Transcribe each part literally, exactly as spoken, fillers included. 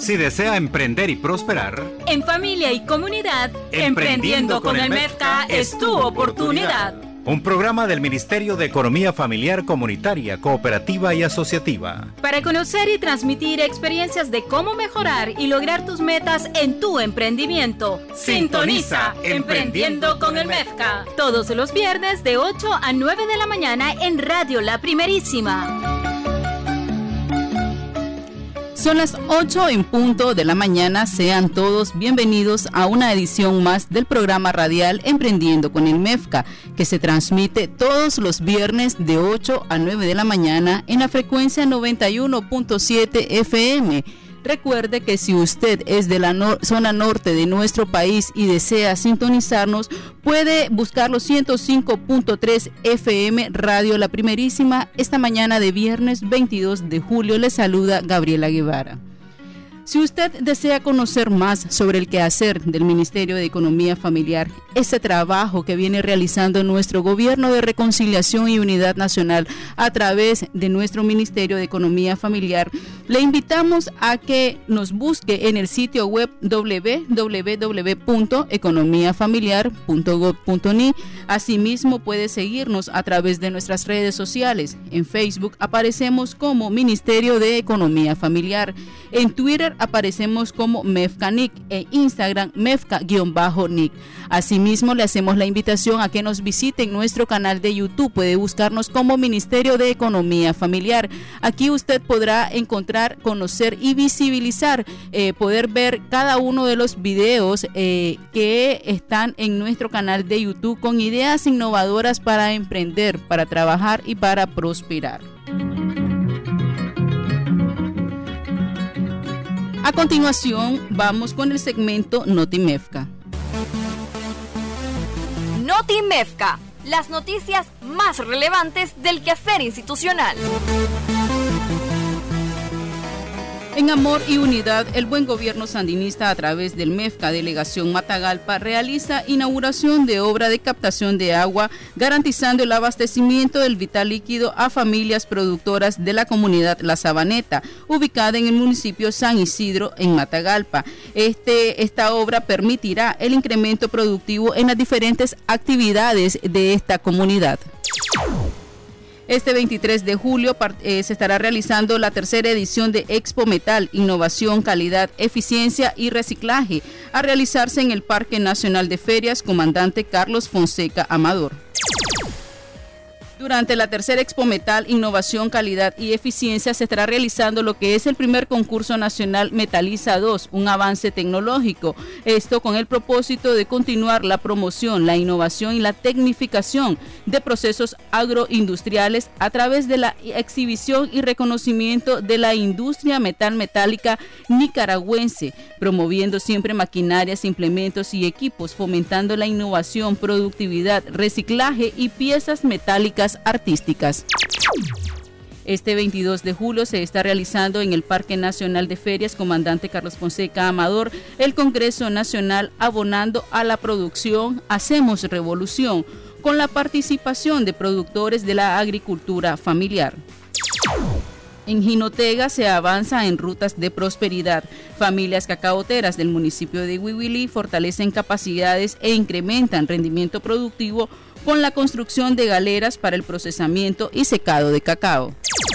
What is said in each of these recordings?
Si desea emprender y prosperar, en familia y comunidad, Emprendiendo con el MEFCA es tu oportunidad. Un programa del Ministerio de Economía Familiar, Comunitaria, Cooperativa y Asociativa. Para conocer y transmitir experiencias de cómo mejorar y lograr tus metas en tu emprendimiento. Sintoniza Emprendiendo con el MEFCA. Todos los viernes de ocho a nueve de la mañana en Radio La Primerísima. Son las ocho en punto de la mañana. Sean todos bienvenidos a una edición más del programa radial Emprendiendo con el MEFCA, que se transmite todos los viernes de ocho a nueve de la mañana en la frecuencia noventa y uno punto siete F M. Recuerde que si usted es de la nor- zona norte de nuestro país y desea sintonizarnos, puede buscar los ciento cinco punto tres F M Radio La Primerísima. Esta mañana de viernes veintidós de julio le saluda Gabriela Guevara. Si usted desea conocer más sobre el quehacer del Ministerio de Economía Familiar, ese trabajo que viene realizando nuestro Gobierno de Reconciliación y Unidad Nacional a través de nuestro Ministerio de Economía Familiar, le invitamos a que nos busque en el sitio web doble u doble u doble u punto economía familiar punto gob punto ni. Asimismo, puede seguirnos a través de nuestras redes sociales. En Facebook aparecemos como Ministerio de Economía Familiar. En Twitter aparecemos como MEFCA-NIC, e Instagram MEFCA-NIC. Asimismo, le hacemos la invitación a que nos visiten nuestro canal de YouTube. Puede buscarnos como Ministerio de Economía Familiar. Aquí usted podrá encontrar, conocer y visibilizar, eh, poder ver cada uno de los videos eh, que están en nuestro canal de YouTube con ideas innovadoras para emprender, para trabajar y para prosperar. A continuación, vamos con el segmento NotiMEFCA. NotiMEFCA, las noticias más relevantes del quehacer institucional. En amor y unidad, el buen gobierno sandinista a través del MEFCA Delegación Matagalpa realiza inauguración de obra de captación de agua, garantizando el abastecimiento del vital líquido a familias productoras de la comunidad La Sabaneta, ubicada en el municipio San Isidro, en Matagalpa. Este, esta obra permitirá el incremento productivo en las diferentes actividades de esta comunidad. Este veintitrés de julio eh, se estará realizando la tercera edición de Expo Metal, Innovación, Calidad, Eficiencia y Reciclaje, a realizarse en el Parque Nacional de Ferias Comandante Carlos Fonseca Amador. Durante la tercera Expo Metal, Innovación, Calidad y Eficiencia se estará realizando lo que es el primer concurso nacional Metaliza dos, un avance tecnológico. Esto con el propósito de continuar la promoción, la innovación y la tecnificación de procesos agroindustriales a través de la exhibición y reconocimiento de la industria metal metálica nicaragüense, promoviendo siempre maquinarias, implementos y equipos, fomentando la innovación, productividad, reciclaje y piezas metálicas artísticas. Este veintidós de julio se está realizando en el Parque Nacional de Ferias Comandante Carlos Fonseca Amador el Congreso Nacional Abonando a la Producción Hacemos Revolución, con la participación de productores de la agricultura familiar. En Jinotega se avanza en rutas de prosperidad. Familias cacaoteras del municipio de Huihuilí fortalecen capacidades e incrementan rendimiento productivo con la construcción de galeras para el procesamiento y secado de cacao.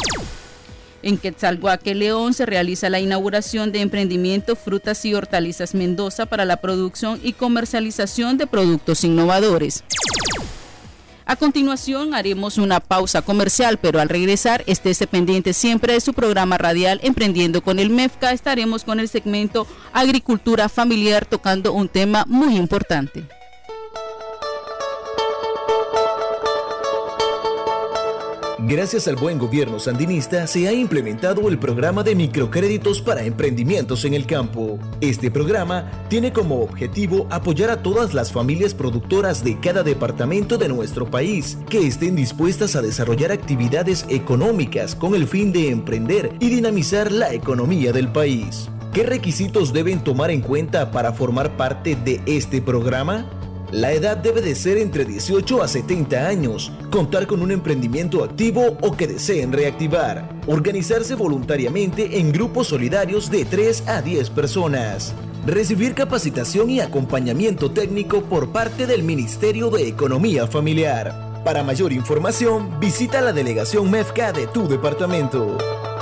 En Quetzalhuaque, León, se realiza la inauguración de emprendimiento Frutas y Hortalizas Mendoza para la producción y comercialización de productos innovadores. A continuación haremos una pausa comercial, pero al regresar, estése pendiente siempre de su programa radial Emprendiendo con el MEFCA. Estaremos con el segmento Agricultura Familiar tocando un tema muy importante. Gracias al buen gobierno sandinista se ha implementado el programa de microcréditos para emprendimientos en el campo. Este programa tiene como objetivo apoyar a todas las familias productoras de cada departamento de nuestro país que estén dispuestas a desarrollar actividades económicas con el fin de emprender y dinamizar la economía del país. ¿Qué requisitos deben tomar en cuenta para formar parte de este programa? La edad debe de ser entre dieciocho a setenta años, contar con un emprendimiento activo o que deseen reactivar, organizarse voluntariamente en grupos solidarios de tres a diez personas, recibir capacitación y acompañamiento técnico por parte del Ministerio de Economía Familiar. Para mayor información, visita la delegación MEFCA de tu departamento.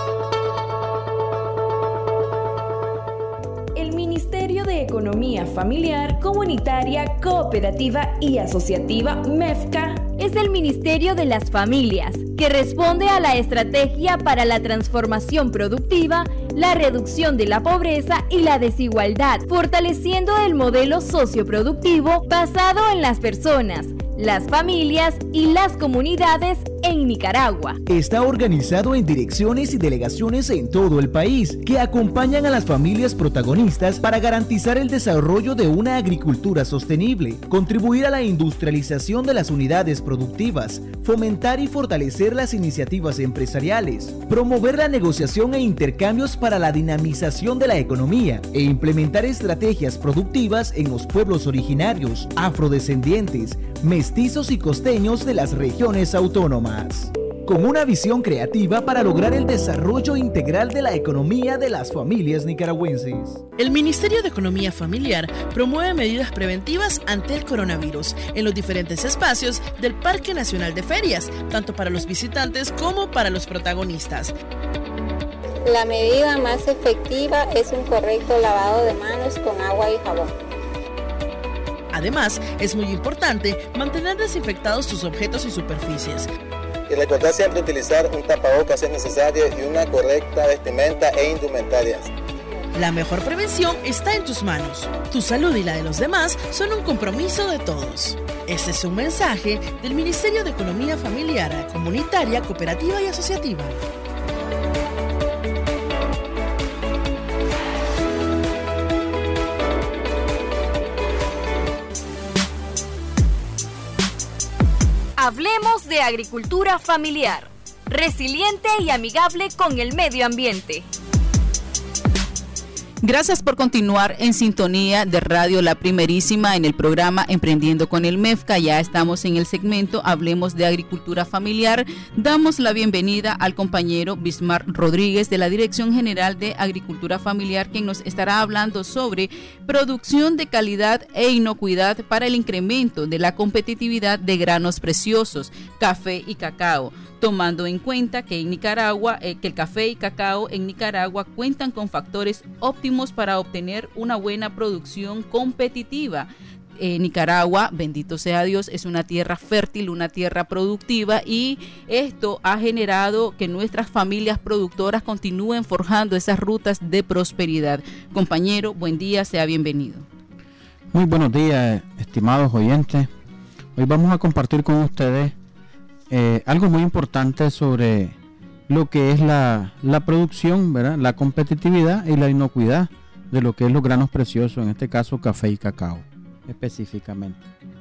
Economía Familiar, Comunitaria, Cooperativa y Asociativa MEFCA es el Ministerio de las Familias, que responde a la estrategia para la transformación productiva, la reducción de la pobreza y la desigualdad, fortaleciendo el modelo socioproductivo basado en las personas, las familias y las comunidades en Nicaragua. Está organizado en direcciones y delegaciones en todo el país que acompañan a las familias protagonistas para garantizar el desarrollo de una agricultura sostenible, contribuir a la industrialización de las unidades productivas, fomentar y fortalecer las iniciativas empresariales, promover la negociación e intercambios para la dinamización de la economía e implementar estrategias productivas en los pueblos originarios, afrodescendientes, mestizos y costeños de las regiones autónomas, con una visión creativa para lograr el desarrollo integral de la economía de las familias nicaragüenses. El Ministerio de Economía Familiar promueve medidas preventivas ante el coronavirus en los diferentes espacios del Parque Nacional de Ferias, tanto para los visitantes como para los protagonistas. La medida más efectiva es un correcto lavado de manos con agua y jabón. Además, es muy importante mantener desinfectados sus objetos y superficies. Y recordar siempre utilizar un tapabocas si es necesario y una correcta vestimenta e indumentarias. La mejor prevención está en tus manos. Tu salud y la de los demás son un compromiso de todos. Este es un mensaje del Ministerio de Economía Familiar, Comunitaria, Cooperativa y Asociativa. Hablemos de agricultura familiar, resiliente y amigable con el medio ambiente. Gracias por continuar en sintonía de Radio La Primerísima en el programa Emprendiendo con el MEFCA. Ya estamos en el segmento Hablemos de Agricultura Familiar. Damos la bienvenida al compañero Bismar Rodríguez de la Dirección General de Agricultura Familiar, quien nos estará hablando sobre producción de calidad e inocuidad para el incremento de la competitividad de granos preciosos, café y cacao, tomando en cuenta que en Nicaragua, eh, que el café y cacao en Nicaragua cuentan con factores óptimos para obtener una buena producción competitiva. Eh, Nicaragua, bendito sea Dios, es una tierra fértil, una tierra productiva, y esto ha generado que nuestras familias productoras continúen forjando esas rutas de prosperidad. Compañero, buen día, sea bienvenido. Muy buenos días, estimados oyentes. Hoy vamos a compartir con ustedes Eh, algo muy importante sobre lo que es la, la producción, ¿verdad? La competitividad y la inocuidad de lo que es los granos preciosos, en este caso café y cacao específicamente.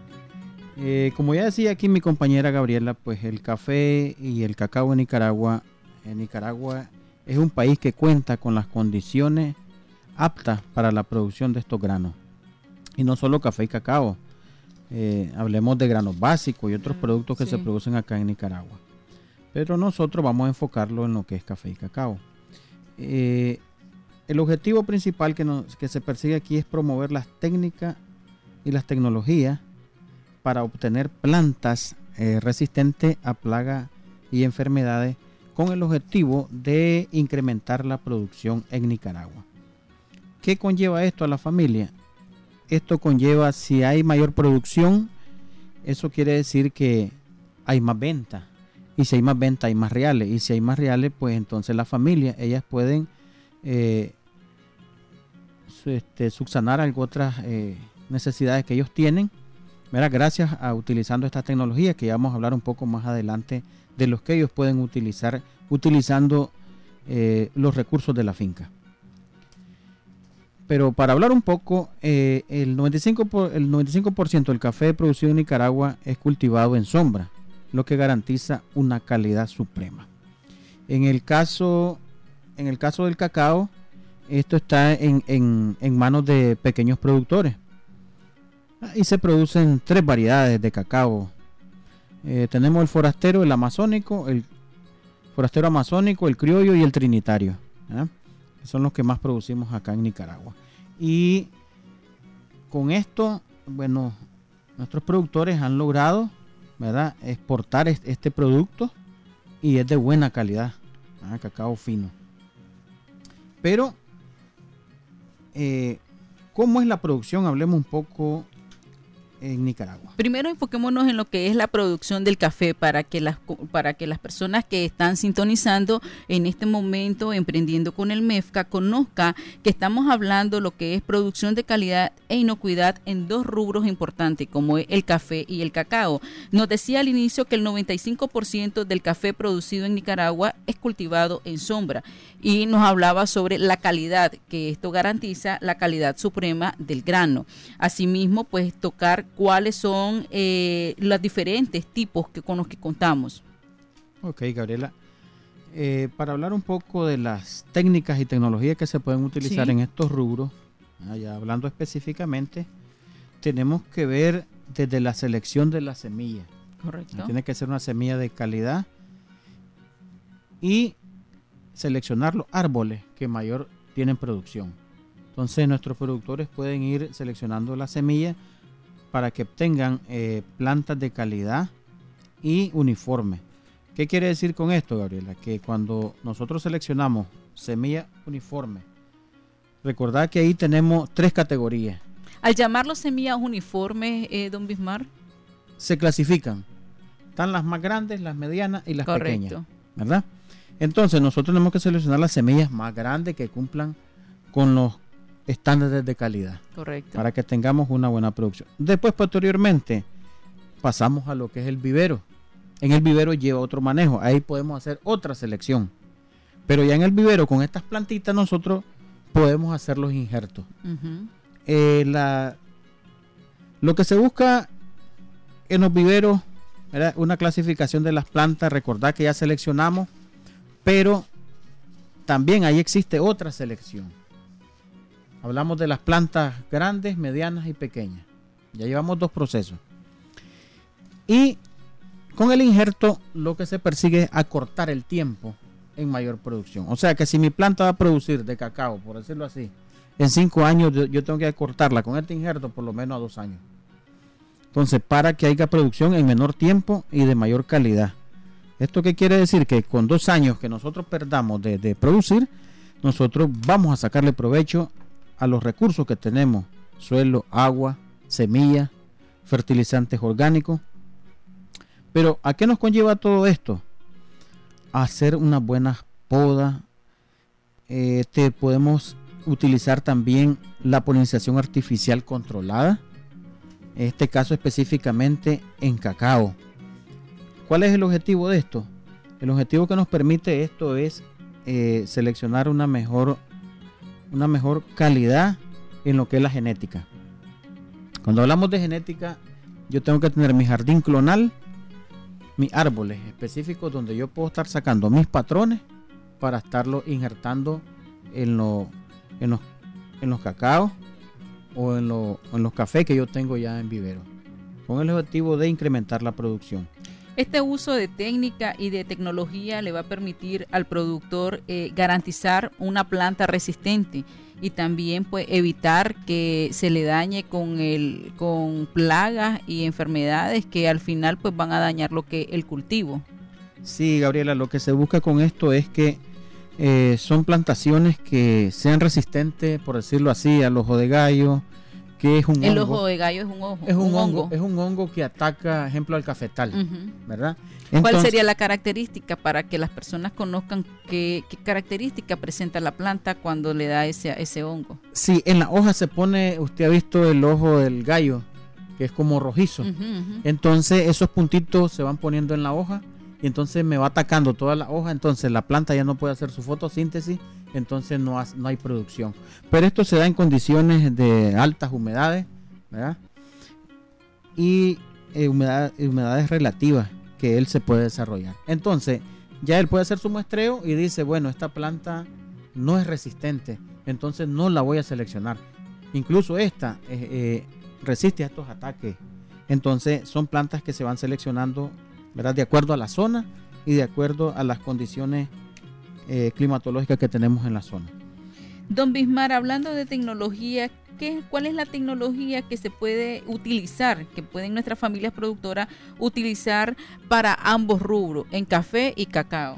Eh, como ya decía aquí mi compañera Gabriela, pues el café y el cacao en Nicaragua, en Nicaragua es un país que cuenta con las condiciones aptas para la producción de estos granos. Y no solo café y cacao. Eh, hablemos de granos básicos y otros productos que sí se producen acá en Nicaragua, pero nosotros vamos a enfocarlo en lo que es café y cacao. Eh, el objetivo principal que, nos, que se persigue aquí es promover las técnicas y las tecnologías para obtener plantas eh, resistentes a plagas y enfermedades, con el objetivo de incrementar la producción en Nicaragua. ¿Qué conlleva esto a la familia? Esto conlleva, si hay mayor producción, eso quiere decir que hay más venta. Y si hay más venta, hay más reales. Y si hay más reales, pues entonces las familias, ellas pueden eh, este, subsanar algo otras eh, necesidades que ellos tienen, ¿verdad? Gracias a utilizando esta tecnología, que ya vamos a hablar un poco más adelante de los que ellos pueden utilizar utilizando eh, los recursos de la finca. Pero para hablar un poco, eh, el, noventa y cinco por, el noventa y cinco por ciento del café producido en Nicaragua es cultivado en sombra, lo que garantiza una calidad suprema. En el caso, en el caso del cacao, esto está en, en, en manos de pequeños productores. Y se producen tres variedades de cacao. Eh, tenemos el forastero, el amazónico, el forastero amazónico, el criollo y el trinitario, ¿eh? Que son los que más producimos acá en Nicaragua. Y con esto, bueno, nuestros productores han logrado, ¿verdad?, exportar este producto y es de buena calidad, ¿eh? Cacao fino. Pero, eh, ¿cómo es la producción? Hablemos un poco en Nicaragua. Primero enfoquémonos en lo que es la producción del café para que las para que las personas que están sintonizando en este momento Emprendiendo con el MEFCA conozca que estamos hablando lo que es producción de calidad e inocuidad en dos rubros importantes como es el café y el cacao. Nos decía al inicio que el noventa y cinco por ciento del café producido en Nicaragua es cultivado en sombra y nos hablaba sobre la calidad, que esto garantiza la calidad suprema del grano. Asimismo, pues tocar cuáles son eh, los diferentes tipos que con los que contamos. Ok, Gabriela. Eh, para hablar un poco de las técnicas y tecnologías que se pueden utilizar sí. en estos rubros, ya hablando específicamente, tenemos que ver desde la selección de la semilla. Correcto. Tiene que ser una semilla de calidad y seleccionar los árboles que mayor tienen producción. Entonces nuestros productores pueden ir seleccionando la semilla para que obtengan eh, plantas de calidad y uniforme. ¿Qué quiere decir con esto, Gabriela? Que cuando nosotros seleccionamos semilla uniforme, recordad que ahí tenemos tres categorías. Al llamarlos semillas uniformes, eh, don Bismar, se clasifican. Están las más grandes, las medianas y las Correcto. pequeñas, ¿verdad? Entonces nosotros tenemos que seleccionar las semillas más grandes que cumplan con los estándares de calidad. Correcto. Para que tengamos una buena producción. Después, posteriormente, pasamos a lo que es el vivero. En el vivero lleva otro manejo. Ahí podemos hacer otra selección. Pero ya en el vivero, con estas plantitas, nosotros podemos hacer los injertos. Uh-huh. Eh, la, lo que se busca en los viveros, ¿verdad?, una clasificación de las plantas. Recordad que ya seleccionamos, pero también ahí existe otra selección. Hablamos de las plantas grandes, medianas y pequeñas. Ya llevamos dos procesos. Y con el injerto lo que se persigue es acortar el tiempo en mayor producción. O sea que si mi planta va a producir de cacao, por decirlo así, en cinco años yo, yo tengo que acortarla con este injerto por lo menos a dos años. Entonces, para que haya producción en menor tiempo y de mayor calidad. ¿Esto qué quiere decir? Que con dos años que nosotros perdamos de, de producir, nosotros vamos a sacarle provecho a los recursos que tenemos: suelo, agua, semilla, fertilizantes orgánicos. Pero ¿a qué nos conlleva todo esto? A hacer unas buenas podas. Eh, te podemos utilizar también la polinización artificial controlada. En este caso específicamente en cacao. ¿Cuál es el objetivo de esto? El objetivo que nos permite esto es eh, seleccionar una mejor, una mejor calidad en lo que es la genética. Cuando hablamos de genética, yo tengo que tener mi jardín clonal, mis árboles específicos donde yo puedo estar sacando mis patrones para estarlos injertando en, lo, en, los, en los cacaos o en, lo, en los cafés que yo tengo ya en vivero, con el objetivo de incrementar la producción. Este uso de técnica y de tecnología le va a permitir al productor eh, garantizar una planta resistente y también pues evitar que se le dañe con el con plagas y enfermedades que al final pues van a dañar lo que el cultivo. Sí, Gabriela, lo que se busca con esto es que eh, son plantaciones que sean resistentes, por decirlo así, al ojo de gallo, que es un el hongo. ojo de gallo es un ojo. Es un, un hongo, hongo. Es un hongo que ataca, ejemplo, al cafetal, uh-huh. ¿verdad? Entonces, ¿cuál sería la característica para que las personas conozcan qué, qué característica presenta la planta cuando le da ese, ese hongo? Sí, en la hoja se pone, usted ha visto el ojo del gallo, que es como rojizo. Uh-huh, uh-huh. Entonces esos puntitos se van poniendo en la hoja y entonces me va atacando toda la hoja, entonces la planta ya no puede hacer su fotosíntesis, entonces no, ha, no hay producción. Pero esto se da en condiciones de altas humedades, ¿verdad? Y eh, humedad, humedades relativas que él se puede desarrollar. Entonces ya él puede hacer su muestreo y dice, bueno, esta planta no es resistente, entonces no la voy a seleccionar. Incluso esta, eh, eh, resiste a estos ataques. Entonces son plantas que se van seleccionando, ¿verdad?, de acuerdo a la zona y de acuerdo a las condiciones eh, climatológicas que tenemos en la zona. Don Bismar, hablando de tecnología, ¿qué, ¿cuál es la tecnología que se puede utilizar, que pueden nuestras familias productoras utilizar para ambos rubros, en café y cacao?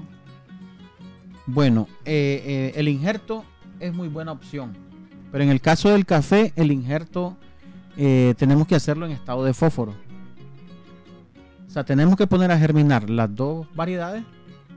Bueno, eh, eh, el injerto es muy buena opción, pero en el caso del café, el injerto eh, tenemos que hacerlo en estado de fósforo. O sea, tenemos que poner a germinar las dos variedades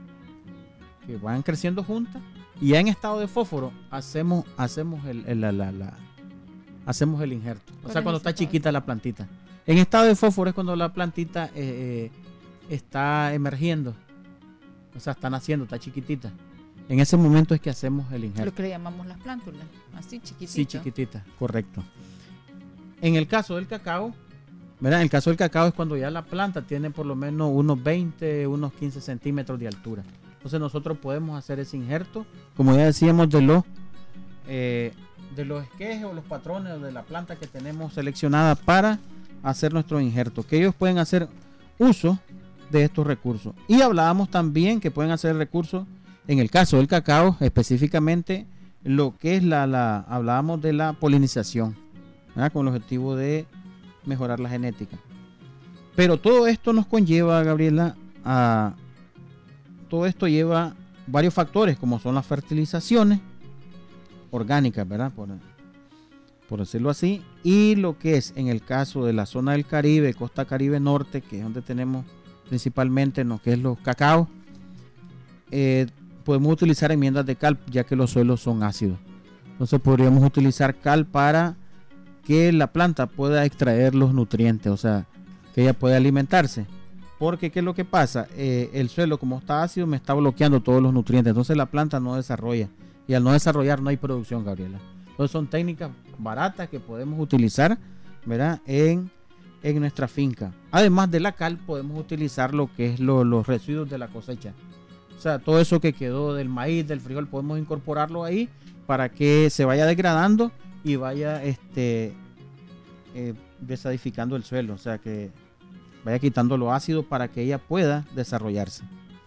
que van creciendo juntas, y ya en estado de fósforo hacemos hacemos el, el la, la, la, hacemos el injerto. O sea, cuando está chiquita la plantita. En estado de fósforo es cuando la plantita eh, eh, está emergiendo. O sea, está naciendo, está chiquitita. En ese momento es que hacemos el injerto. Lo que le llamamos las plántulas, así chiquititas. Sí, chiquitita, correcto. En el caso del cacao, ¿verdad? En el caso del cacao es cuando ya la planta tiene por lo menos unos veinte, unos quince centímetros de altura. Entonces nosotros podemos hacer ese injerto, como ya decíamos, de los eh, de los esquejes o los patrones de la planta que tenemos seleccionada para hacer nuestro injerto, que ellos pueden hacer uso de estos recursos. Y hablábamos también que pueden hacer recursos, en el caso del cacao, específicamente lo que es la, la hablábamos de la polinización, ¿verdad?, con el objetivo de mejorar la genética. Pero todo esto nos conlleva, Gabriela, a todo esto lleva varios factores, como son las fertilizaciones orgánicas, ¿verdad?, por, por decirlo así, y lo que es en el caso de la zona del Caribe, costa Caribe Norte, que es donde tenemos principalmente en lo que es los cacaos, eh, podemos utilizar enmiendas de cal, ya que los suelos son ácidos. Entonces podríamos utilizar cal para que la planta pueda extraer los nutrientes, o sea, que ella pueda alimentarse. Porque ¿qué es lo que pasa? Eh, el suelo, como está ácido, me está bloqueando todos los nutrientes. Entonces la planta no desarrolla. Y al no desarrollar no hay producción, Gabriela. Entonces son técnicas baratas que podemos utilizar, ¿verdad?, en, en nuestra finca. Además de la cal, podemos utilizar lo que es lo, los residuos de la cosecha. O sea, todo eso que quedó del maíz, del frijol, podemos incorporarlo ahí para que se vaya degradando y vaya este, eh, desadificando el suelo. O sea, que vaya quitando lo ácido para que ella pueda desarrollarse.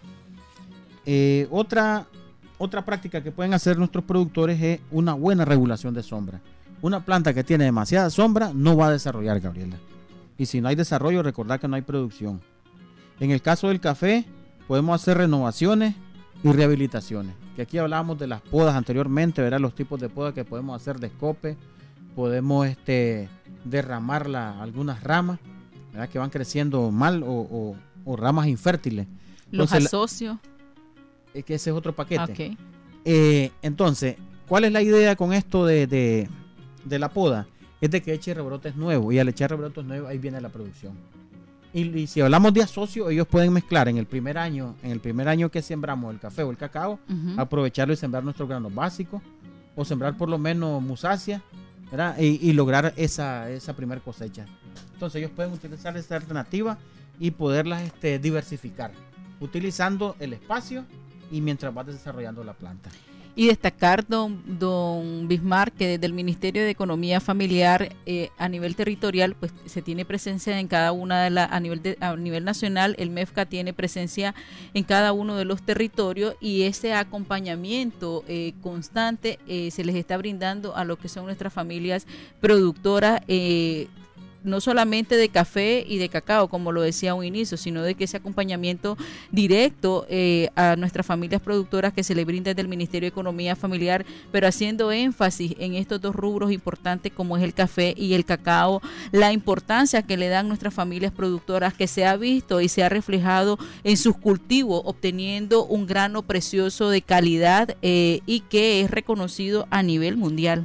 Eh, otra, otra práctica que pueden hacer nuestros productores es una buena regulación de sombra. Una planta que tiene demasiada sombra no va a desarrollar, Gabriela. Y si no hay desarrollo, recordad que no hay producción. En el caso del café, podemos hacer renovaciones y rehabilitaciones. Que aquí hablábamos de las podas anteriormente, ¿verdad? Los tipos de podas que podemos hacer de escope. Podemos este, derramar la, algunas ramas, ¿verdad?, que van creciendo mal o, o, o ramas infértiles. Los entonces, asocios. Es que ese es otro paquete. Okay. Eh, entonces, ¿cuál es la idea con esto de, de, de la poda? Es de que eche rebrotes nuevos, y al echar rebrotes nuevos ahí viene la producción. Y, y si hablamos de asocio, ellos pueden mezclar en el primer año, en el primer año que sembramos el café o el cacao, uh-huh. aprovecharlo y sembrar nuestros granos básicos, o sembrar por lo menos musácea, ¿verdad?, y, y lograr esa, esa primer cosecha. Entonces ellos pueden utilizar esta alternativa y poderlas este, diversificar, utilizando el espacio y mientras va desarrollando la planta. Y destacar, don, don Bismar, que desde el Ministerio de Economía Familiar eh, a nivel territorial, pues se tiene presencia en cada una de las, a nivel de, a nivel nacional, el MEFCA tiene presencia en cada uno de los territorios, y ese acompañamiento eh, constante eh, se les está brindando a lo que son nuestras familias productoras, eh, no solamente de café y de cacao, como lo decía a un inicio, sino de que ese acompañamiento directo eh, a nuestras familias productoras que se le brinda desde el Ministerio de Economía Familiar, pero haciendo énfasis en estos dos rubros importantes como es el café y el cacao, la importancia que le dan nuestras familias productoras, que se ha visto y se ha reflejado en sus cultivos, obteniendo un grano precioso de calidad eh, y que es reconocido a nivel mundial.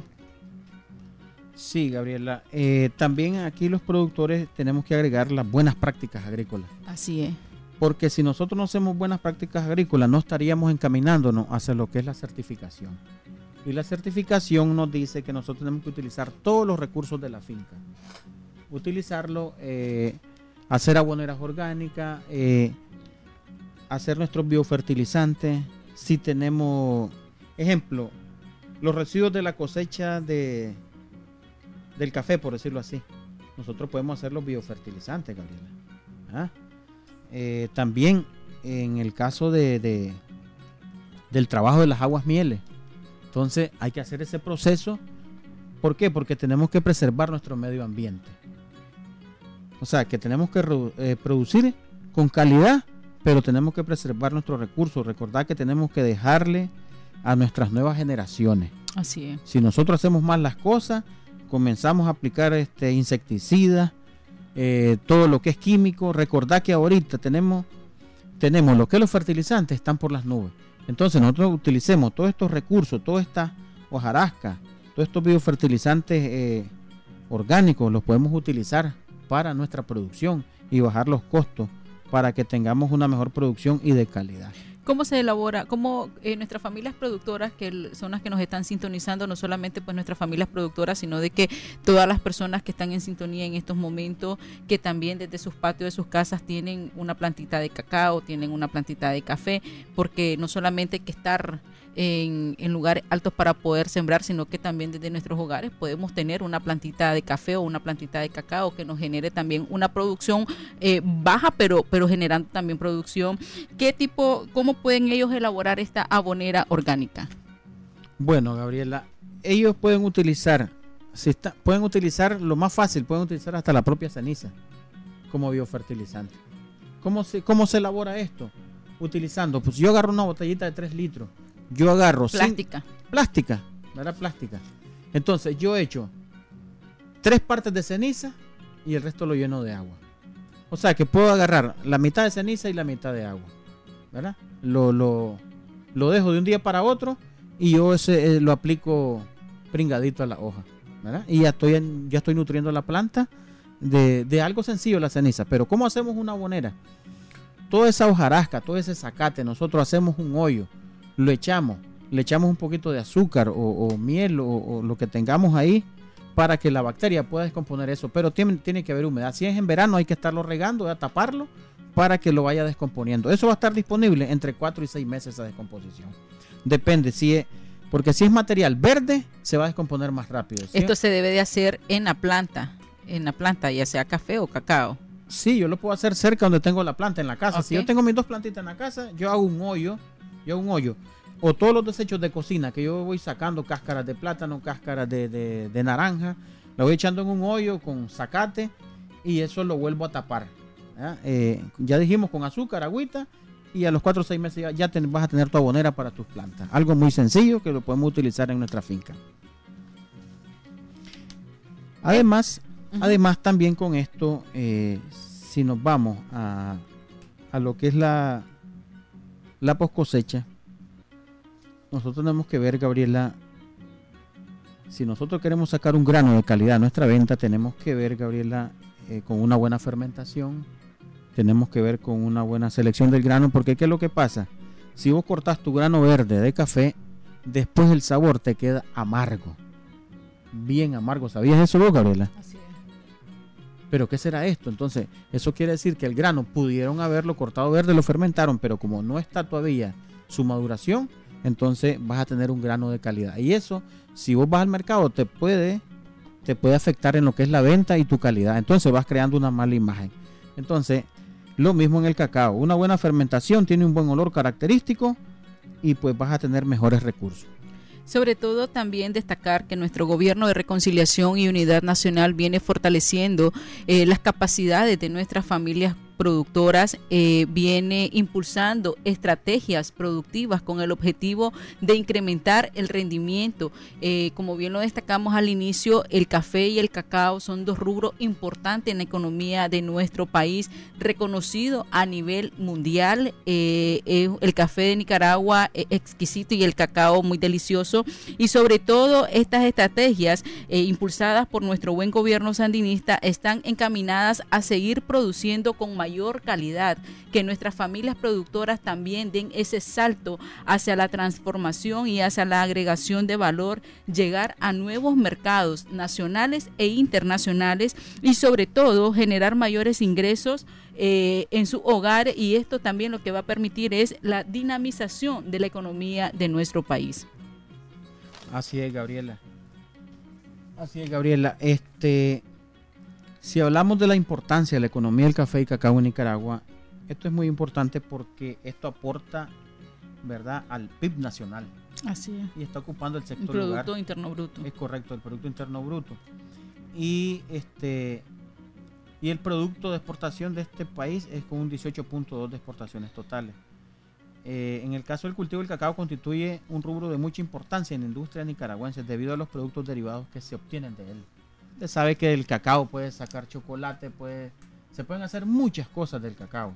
Sí, Gabriela. Eh, también aquí los productores tenemos que agregar las buenas prácticas agrícolas. Así es. Porque si nosotros no hacemos buenas prácticas agrícolas, no estaríamos encaminándonos hacia lo que es la certificación. Y la certificación nos dice que nosotros tenemos que utilizar todos los recursos de la finca. Utilizarlo, eh, hacer aboneras orgánicas, eh, hacer nuestros biofertilizantes. Si tenemos, ejemplo, los residuos de la cosecha de... del café, por decirlo así, nosotros podemos hacer los biofertilizantes, Gabriela. ¿Ah? Eh, también en el caso de, de del trabajo de las aguas mieles, entonces hay que hacer ese proceso. ¿Por qué? Porque tenemos que preservar nuestro medio ambiente. O sea, que tenemos que eh, producir con calidad, pero tenemos que preservar nuestros recursos. Recordar que tenemos que dejarle a nuestras nuevas generaciones. Así es. Si nosotros hacemos mal las cosas, comenzamos a aplicar este insecticidas, eh, todo lo que es químico. Recordar que ahorita tenemos, tenemos lo que es los fertilizantes, están por las nubes. Entonces nosotros utilicemos todos estos recursos, toda esta hojarasca, todos estos biofertilizantes eh, orgánicos, los podemos utilizar para nuestra producción y bajar los costos para que tengamos una mejor producción y de calidad. ¿Cómo se elabora? ¿Cómo eh, nuestras familias productoras, que son las que nos están sintonizando, no solamente pues nuestras familias productoras, sino de que todas las personas que están en sintonía en estos momentos, que también desde sus patios de sus casas tienen una plantita de cacao, tienen una plantita de café, porque no solamente hay que estar en, en lugares altos para poder sembrar, sino que también desde nuestros hogares podemos tener una plantita de café o una plantita de cacao que nos genere también una producción eh, baja, pero, pero generando también producción. ¿Qué tipo, cómo pueden ellos elaborar esta abonera orgánica? Bueno, Gabriela, ellos pueden utilizar, si está, pueden utilizar lo más fácil, pueden utilizar hasta la propia ceniza como biofertilizante. ¿Cómo se, cómo se elabora esto? Utilizando, pues yo agarro una botellita de tres litros, yo agarro plástica, sin, plástica, ¿verdad? Plástica. Entonces yo echo tres partes de ceniza y el resto lo lleno de agua. O sea que puedo agarrar la mitad de ceniza y la mitad de agua, ¿verdad? Lo, lo, lo dejo de un día para otro y yo ese eh, lo aplico pringadito a la hoja, ¿verdad? Y ya estoy, en, ya estoy nutriendo la planta de, de algo sencillo, la ceniza. Pero ¿cómo hacemos una abonera? Toda esa hojarasca, todo ese zacate, nosotros hacemos un hoyo, lo echamos, le echamos un poquito de azúcar o, o miel o, o lo que tengamos ahí para que la bacteria pueda descomponer eso. Pero tiene, tiene que haber humedad. Si es en verano hay que estarlo regando, a taparlo para que lo vaya descomponiendo. Eso va a estar disponible entre cuatro y seis meses esa descomposición. Depende, si es, porque si es material verde, se va a descomponer más rápido. ¿Sí? Esto se debe de hacer en la planta, en la planta, ya sea café o cacao. Sí, yo lo puedo hacer cerca donde tengo la planta, en la casa. Okay. Si yo tengo mis dos plantitas en la casa, yo hago un hoyo, yo hago un hoyo. O todos los desechos de cocina que yo voy sacando, cáscaras de plátano, cáscaras de, de, de naranja, lo voy echando en un hoyo con zacate y eso lo vuelvo a tapar. ¿Ya? Eh, ya dijimos con azúcar, agüita, y a los cuatro o seis meses ya, ya te, vas a tener tu abonera para tus plantas. Algo muy sencillo que lo podemos utilizar en nuestra finca. Además, uh-huh. además también con esto, eh, si nos vamos a, a lo que es la, la post cosecha, nosotros tenemos que ver, Gabriela, si nosotros queremos sacar un grano de calidad a nuestra venta, tenemos que ver, Gabriela, eh, con una buena fermentación, tenemos que ver con una buena selección del grano, porque ¿qué es lo que pasa? Si vos cortás tu grano verde de café, después el sabor te queda amargo, bien amargo. ¿Sabías eso vos, Gabriela? Así es. ¿Pero qué será esto? Entonces, eso quiere decir que el grano pudieron haberlo cortado verde, lo fermentaron, pero como no está todavía su maduración, entonces vas a tener un grano de calidad. Y eso, si vos vas al mercado, te puede, te puede afectar en lo que es la venta y tu calidad. Entonces vas creando una mala imagen. Entonces, lo mismo en el cacao. Una buena fermentación tiene un buen olor característico y pues vas a tener mejores recursos. Sobre todo también destacar que nuestro gobierno de reconciliación y unidad nacional viene fortaleciendo eh, las capacidades de nuestras familias productoras, eh, viene impulsando estrategias productivas con el objetivo de incrementar el rendimiento. Eh, como bien lo destacamos al inicio, el café y el cacao son dos rubros importantes en la economía de nuestro país, reconocido a nivel mundial. Eh, eh, el café de Nicaragua es exquisito y el cacao muy delicioso, y sobre todo estas estrategias eh, impulsadas por nuestro buen gobierno sandinista están encaminadas a seguir produciendo con mayor mayor calidad, que nuestras familias productoras también den ese salto hacia la transformación y hacia la agregación de valor, llegar a nuevos mercados nacionales e internacionales y sobre todo generar mayores ingresos eh, en su hogar, y esto también lo que va a permitir es la dinamización de la economía de nuestro país. Así es, Gabriela. Así es, Gabriela. Este... Si hablamos de la importancia de la economía del café y cacao en Nicaragua, esto es muy importante porque esto aporta, ¿verdad?, al P I B nacional. Así es. Y está ocupando el sexto Producto lugar. Producto Interno Bruto. Es correcto, el Producto Interno Bruto. Y este y el producto de exportación de este país es con un dieciocho punto dos de exportaciones totales. Eh, en el caso del cultivo del cacao constituye un rubro de mucha importancia en la industria nicaragüense debido a los productos derivados que se obtienen de él. Usted sabe que del cacao puede sacar chocolate, puede, se pueden hacer muchas cosas del cacao.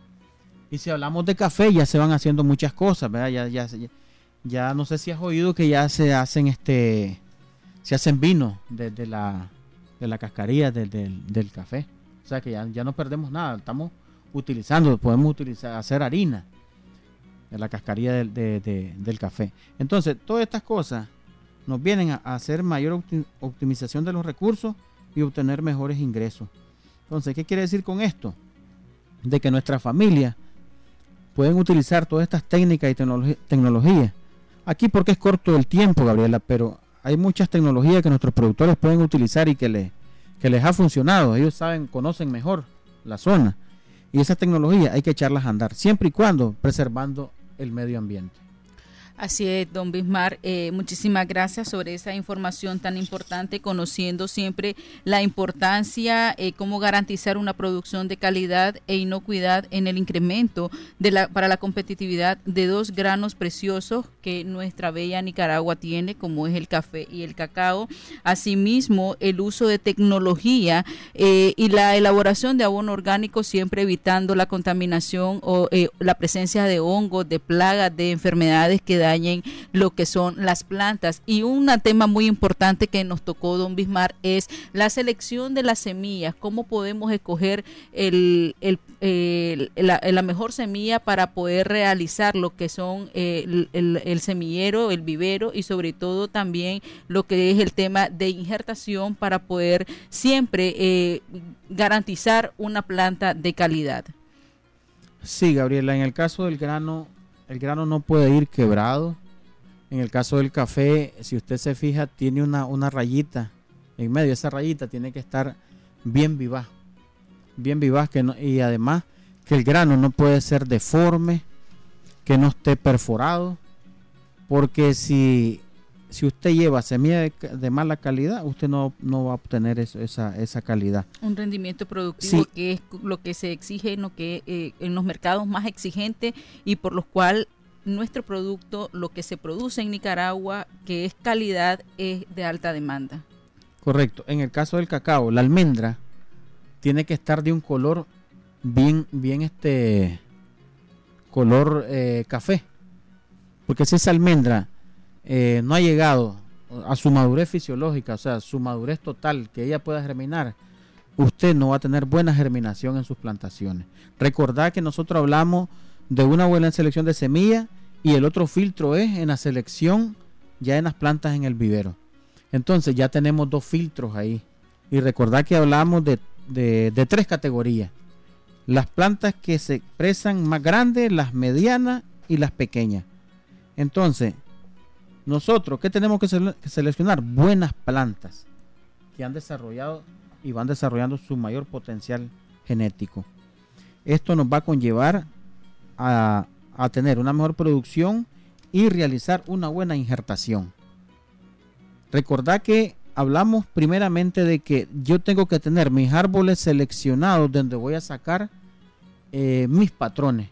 Y si hablamos de café, ya se van haciendo muchas cosas, ¿verdad? Ya, ya, ya, ya no sé si has oído que ya se hacen este, se hacen vinos de, de la de la cascarilla de, de, del café. O sea que ya, ya no perdemos nada, estamos utilizando, podemos utilizar, hacer harina de la cascarilla de, de, de, del café. Entonces, todas estas cosas nos vienen a, a hacer mayor optim, optimización de los recursos y obtener mejores ingresos. Entonces, ¿qué quiere decir con esto? De que nuestras familias pueden utilizar todas estas técnicas y tecnologi- tecnologías. Aquí porque es corto el tiempo, Gabriela, pero hay muchas tecnologías que nuestros productores pueden utilizar y que, le, que les ha funcionado. Ellos saben, conocen mejor la zona. Y esas tecnologías hay que echarlas a andar, siempre y cuando preservando el medio ambiente. Así es, don Bismar, eh, muchísimas gracias sobre esa información tan importante, conociendo siempre la importancia, eh, cómo garantizar una producción de calidad e inocuidad en el incremento de la, para la competitividad de dos granos preciosos que nuestra bella Nicaragua tiene, como es el café y el cacao. Asimismo, el uso de tecnología eh, y la elaboración de abono orgánico, siempre evitando la contaminación o eh, la presencia de hongos, de plagas, de enfermedades que dañen lo que son las plantas. Y un tema muy importante que nos tocó, don Bismar, es la selección de las semillas. ¿Cómo podemos escoger el, el, el, la, la mejor semilla para poder realizar lo que son eh, el, el, el semillero, el vivero, y sobre todo también lo que es el tema de injertación para poder siempre eh, garantizar una planta de calidad? Sí, Gabriela, en el caso del grano, el grano no puede ir quebrado. En el caso del café, si usted se fija, tiene una, una rayita en medio. Esa rayita tiene que estar bien vivaz, bien vivaz, que no, y además que el grano no puede ser deforme, que no esté perforado, porque si, si usted lleva semilla de, de mala calidad, usted no, no va a obtener eso, esa, esa calidad. Un rendimiento productivo, sí, que es lo que se exige en, lo que, eh, en los mercados más exigentes, y por los cuales nuestro producto, lo que se produce en Nicaragua, que es calidad, es de alta demanda. Correcto. En el caso del cacao, la almendra tiene que estar de un color bien, bien este color eh, café, porque si esa almendra eh, no ha llegado a su madurez fisiológica, o sea, su madurez total, que ella pueda germinar, usted no va a tener buena germinación en sus plantaciones. Recordad que nosotros hablamos de una buena selección de semillas, y el otro filtro es en la selección ya en las plantas en el vivero. Entonces ya tenemos dos filtros ahí. Y recordad que hablamos de, de, de tres categorías: las plantas que se expresan más grandes, las medianas y las pequeñas. Entonces, nosotros, ¿qué tenemos que, sele- que seleccionar? Buenas plantas que han desarrollado y van desarrollando su mayor potencial genético. Esto nos va a conllevar a, a tener una mejor producción y realizar una buena injertación. Recordad que hablamos primeramente de que yo tengo que tener mis árboles seleccionados donde voy a sacar eh, mis patrones.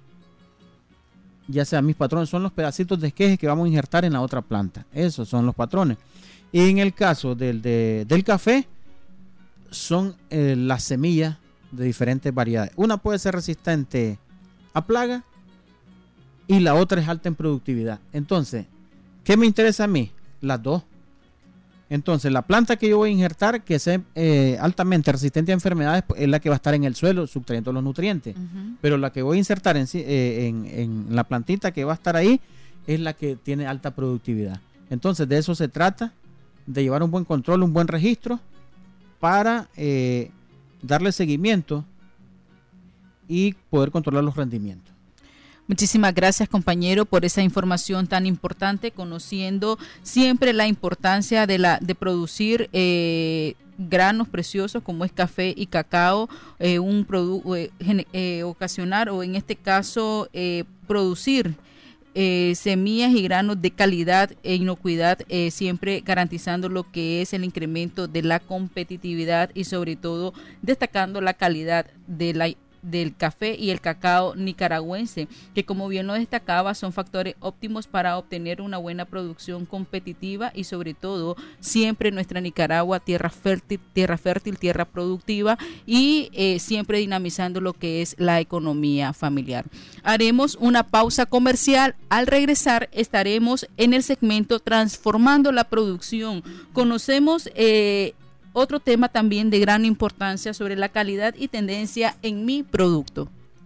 Ya sea mis patrones son los pedacitos de esqueje que vamos a injertar en la otra planta. Esos son los patrones. Y en el caso del, de, del café, son eh, las semillas de diferentes variedades. Una puede ser resistente a plaga y la otra es alta en productividad. Entonces, ¿qué me interesa a mí? Las dos. Entonces, la planta que yo voy a injertar, que sea eh, altamente resistente a enfermedades, es la que va a estar en el suelo subtrayendo los nutrientes. Uh-huh. Pero la que voy a insertar en, eh, en, en la plantita que va a estar ahí es la que tiene alta productividad. Entonces, de eso se trata, de llevar un buen control, un buen registro para eh, darle seguimiento y poder controlar los rendimientos. Muchísimas gracias, compañero, por esa información tan importante, conociendo siempre la importancia de la de producir eh, granos preciosos como es café y cacao, eh, un producto eh, eh, ocasionar o en este caso eh, producir Eh, semillas y granos de calidad e inocuidad, eh, siempre garantizando lo que es el incremento de la competitividad y sobre todo destacando la calidad de la del café y el cacao nicaragüense, que como bien lo destacaba son factores óptimos para obtener una buena producción competitiva y sobre todo siempre nuestra Nicaragua tierra fértil, tierra fértil, tierra productiva y eh, siempre dinamizando lo que es la economía familiar. Haremos una pausa comercial. Al regresar estaremos en el segmento Transformando la Producción. Conocemos eh, otro tema también de gran importancia sobre la calidad y tendencia en mi producto.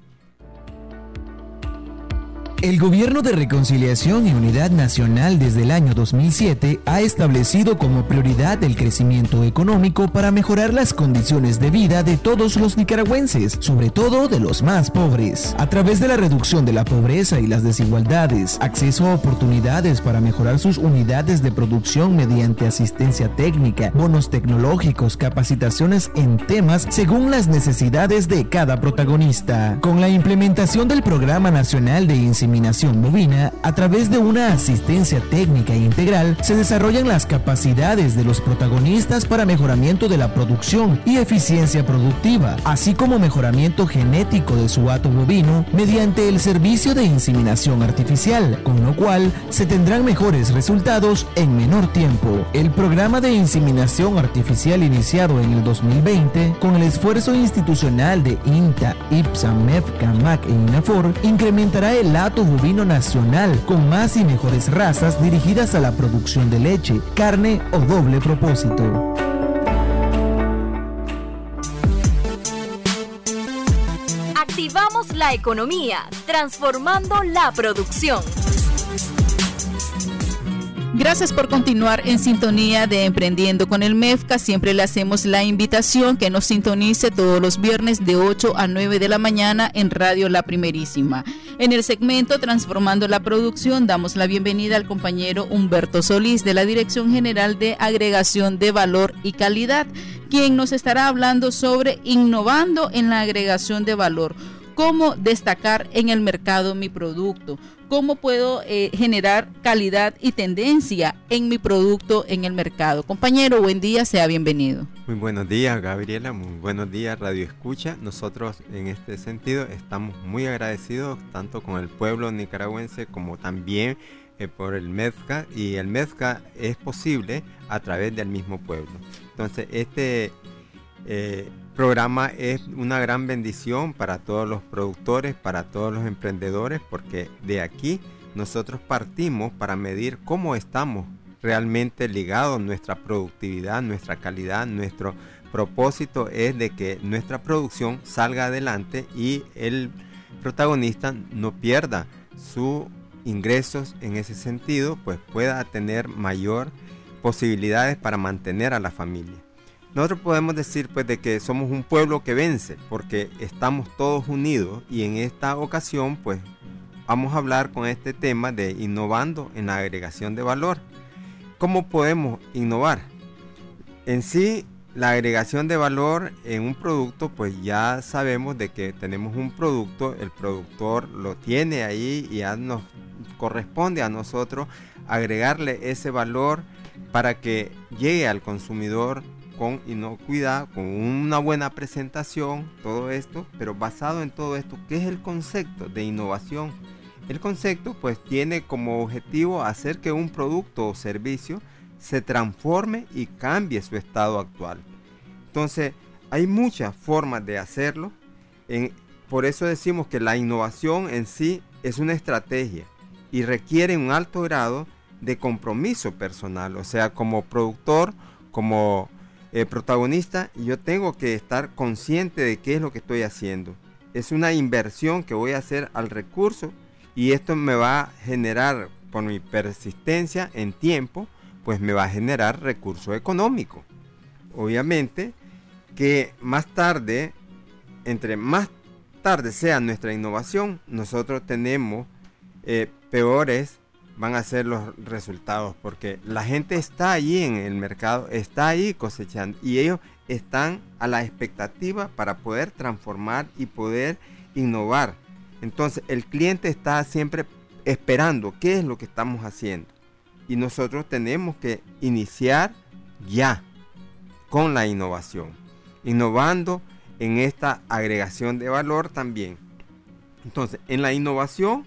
El Gobierno de Reconciliación y Unidad Nacional desde el año dos mil siete ha establecido como prioridad el crecimiento económico para mejorar las condiciones de vida de todos los nicaragüenses, sobre todo de los más pobres, a través de la reducción de la pobreza y las desigualdades, acceso a oportunidades para mejorar sus unidades de producción mediante asistencia técnica, bonos tecnológicos, capacitaciones en temas según las necesidades de cada protagonista. Con la implementación del Programa Nacional de Inseminación bovina, a través de una asistencia técnica integral, se desarrollan las capacidades de los protagonistas para mejoramiento de la producción y eficiencia productiva, así como mejoramiento genético de su hato bovino mediante el servicio de inseminación artificial, con lo cual se tendrán mejores resultados en menor tiempo. El programa de inseminación artificial iniciado en el dos mil veinte, con el esfuerzo institucional de INTA, IPSA, MEFCA, M A C e INAFOR, incrementará el hato bovino nacional con más y mejores razas dirigidas a la producción de leche, carne o doble propósito. Activamos la economía, transformando la producción. Gracias por continuar en sintonía de Emprendiendo con el MEFCA. Siempre le hacemos la invitación que nos sintonice todos los viernes de ocho a nueve de la mañana en Radio La Primerísima. En el segmento Transformando la Producción damos la bienvenida al compañero Humberto Solís de la Dirección General de Agregación de Valor y Calidad, quien nos estará hablando sobre innovando en la agregación de valor. Cómo destacar en el mercado mi producto, cómo puedo eh, generar calidad y tendencia en mi producto en el mercado. Compañero, buen día, sea bienvenido. Muy buenos días, Gabriela, muy buenos días, Radio Escucha. Nosotros en este sentido estamos muy agradecidos tanto con el pueblo nicaragüense como también eh, por el MEFCA, y el MEFCA es posible a través del mismo pueblo. Entonces, este eh, programa es una gran bendición para todos los productores, para todos los emprendedores, porque de aquí nosotros partimos para medir cómo estamos realmente ligados, nuestra productividad, nuestra calidad. Nuestro propósito es de que nuestra producción salga adelante y el protagonista no pierda sus ingresos, en ese sentido, pues pueda tener mayor posibilidades para mantener a la familia. Nosotros podemos decir pues de que somos un pueblo que vence porque estamos todos unidos, y en esta ocasión pues vamos a hablar con este tema de innovando en la agregación de valor. ¿Cómo podemos innovar? En sí, la agregación de valor en un producto, pues ya sabemos de que tenemos un producto, el productor lo tiene ahí y ya nos corresponde a nosotros agregarle ese valor para que llegue al consumidor con inocuidad, con una buena presentación, todo esto, pero basado en todo esto, ¿qué es el concepto de innovación? El concepto pues tiene como objetivo hacer que un producto o servicio se transforme y cambie su estado actual. Entonces, hay muchas formas de hacerlo, en, por eso decimos que la innovación en sí es una estrategia y requiere un alto grado de compromiso personal, o sea, como productor, como Eh, protagonista, yo tengo que estar consciente de qué es lo que estoy haciendo. Es una inversión que voy a hacer al recurso, y esto me va a generar, por mi persistencia en tiempo, pues me va a generar recurso económico. Obviamente que más tarde, entre más tarde sea nuestra innovación, nosotros tenemos eh, peores van a ser los resultados, porque la gente está allí en el mercado, está ahí cosechando y ellos están a la expectativa para poder transformar y poder innovar. Entonces el cliente está siempre esperando qué es lo que estamos haciendo y nosotros tenemos que iniciar ya con la innovación, innovando en esta agregación de valor también. Entonces, en la innovación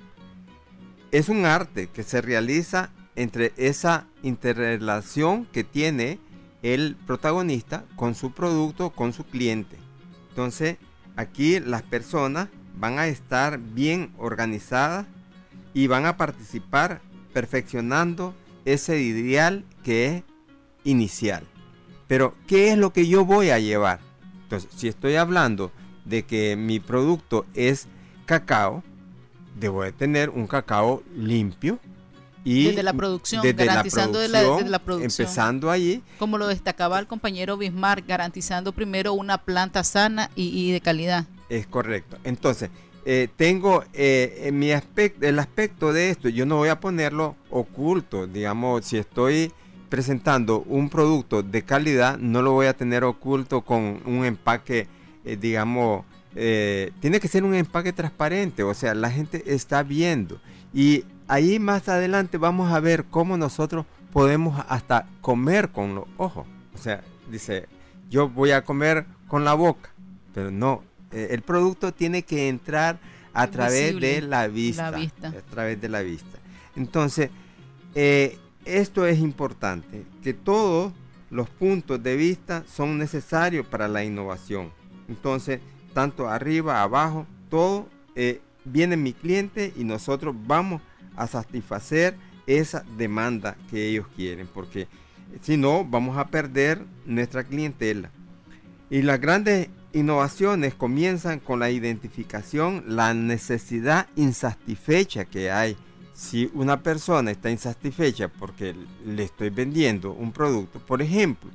es un arte que se realiza entre esa interrelación que tiene el protagonista con su producto, con su cliente. Entonces, aquí las personas van a estar bien organizadas y van a participar perfeccionando ese ideal que es inicial. Pero, ¿qué es lo que yo voy a llevar? Entonces, si estoy hablando de que mi producto es cacao, debo de tener un cacao limpio y desde la producción, desde garantizando la producción, de la, desde la producción, empezando allí, como lo destacaba el compañero Bismarck, garantizando primero una planta sana y, y de calidad. Es correcto. Entonces, eh, tengo eh, en mi aspecto, el aspecto de esto, yo no voy a ponerlo oculto, digamos, si estoy presentando un producto de calidad, no lo voy a tener oculto con un empaque, eh, digamos, eh, tiene que ser un empaque transparente, o sea, la gente está viendo. Y ahí más adelante vamos a ver cómo nosotros podemos hasta comer con los ojos. O sea, dice, yo voy a comer con la boca, pero no, eh, el producto tiene que entrar a es través visible, de la vista, la vista, a través de la vista. Entonces, eh, esto es importante, que todos los puntos de vista son necesarios para la innovación. Entonces, tanto arriba, abajo, todo eh, viene mi cliente y nosotros vamos a satisfacer esa demanda que ellos quieren, porque si no, vamos a perder nuestra clientela. Y las grandes innovaciones comienzan con la identificación, la necesidad insatisfecha que hay. Si una persona está insatisfecha porque le estoy vendiendo un producto, por ejemplo,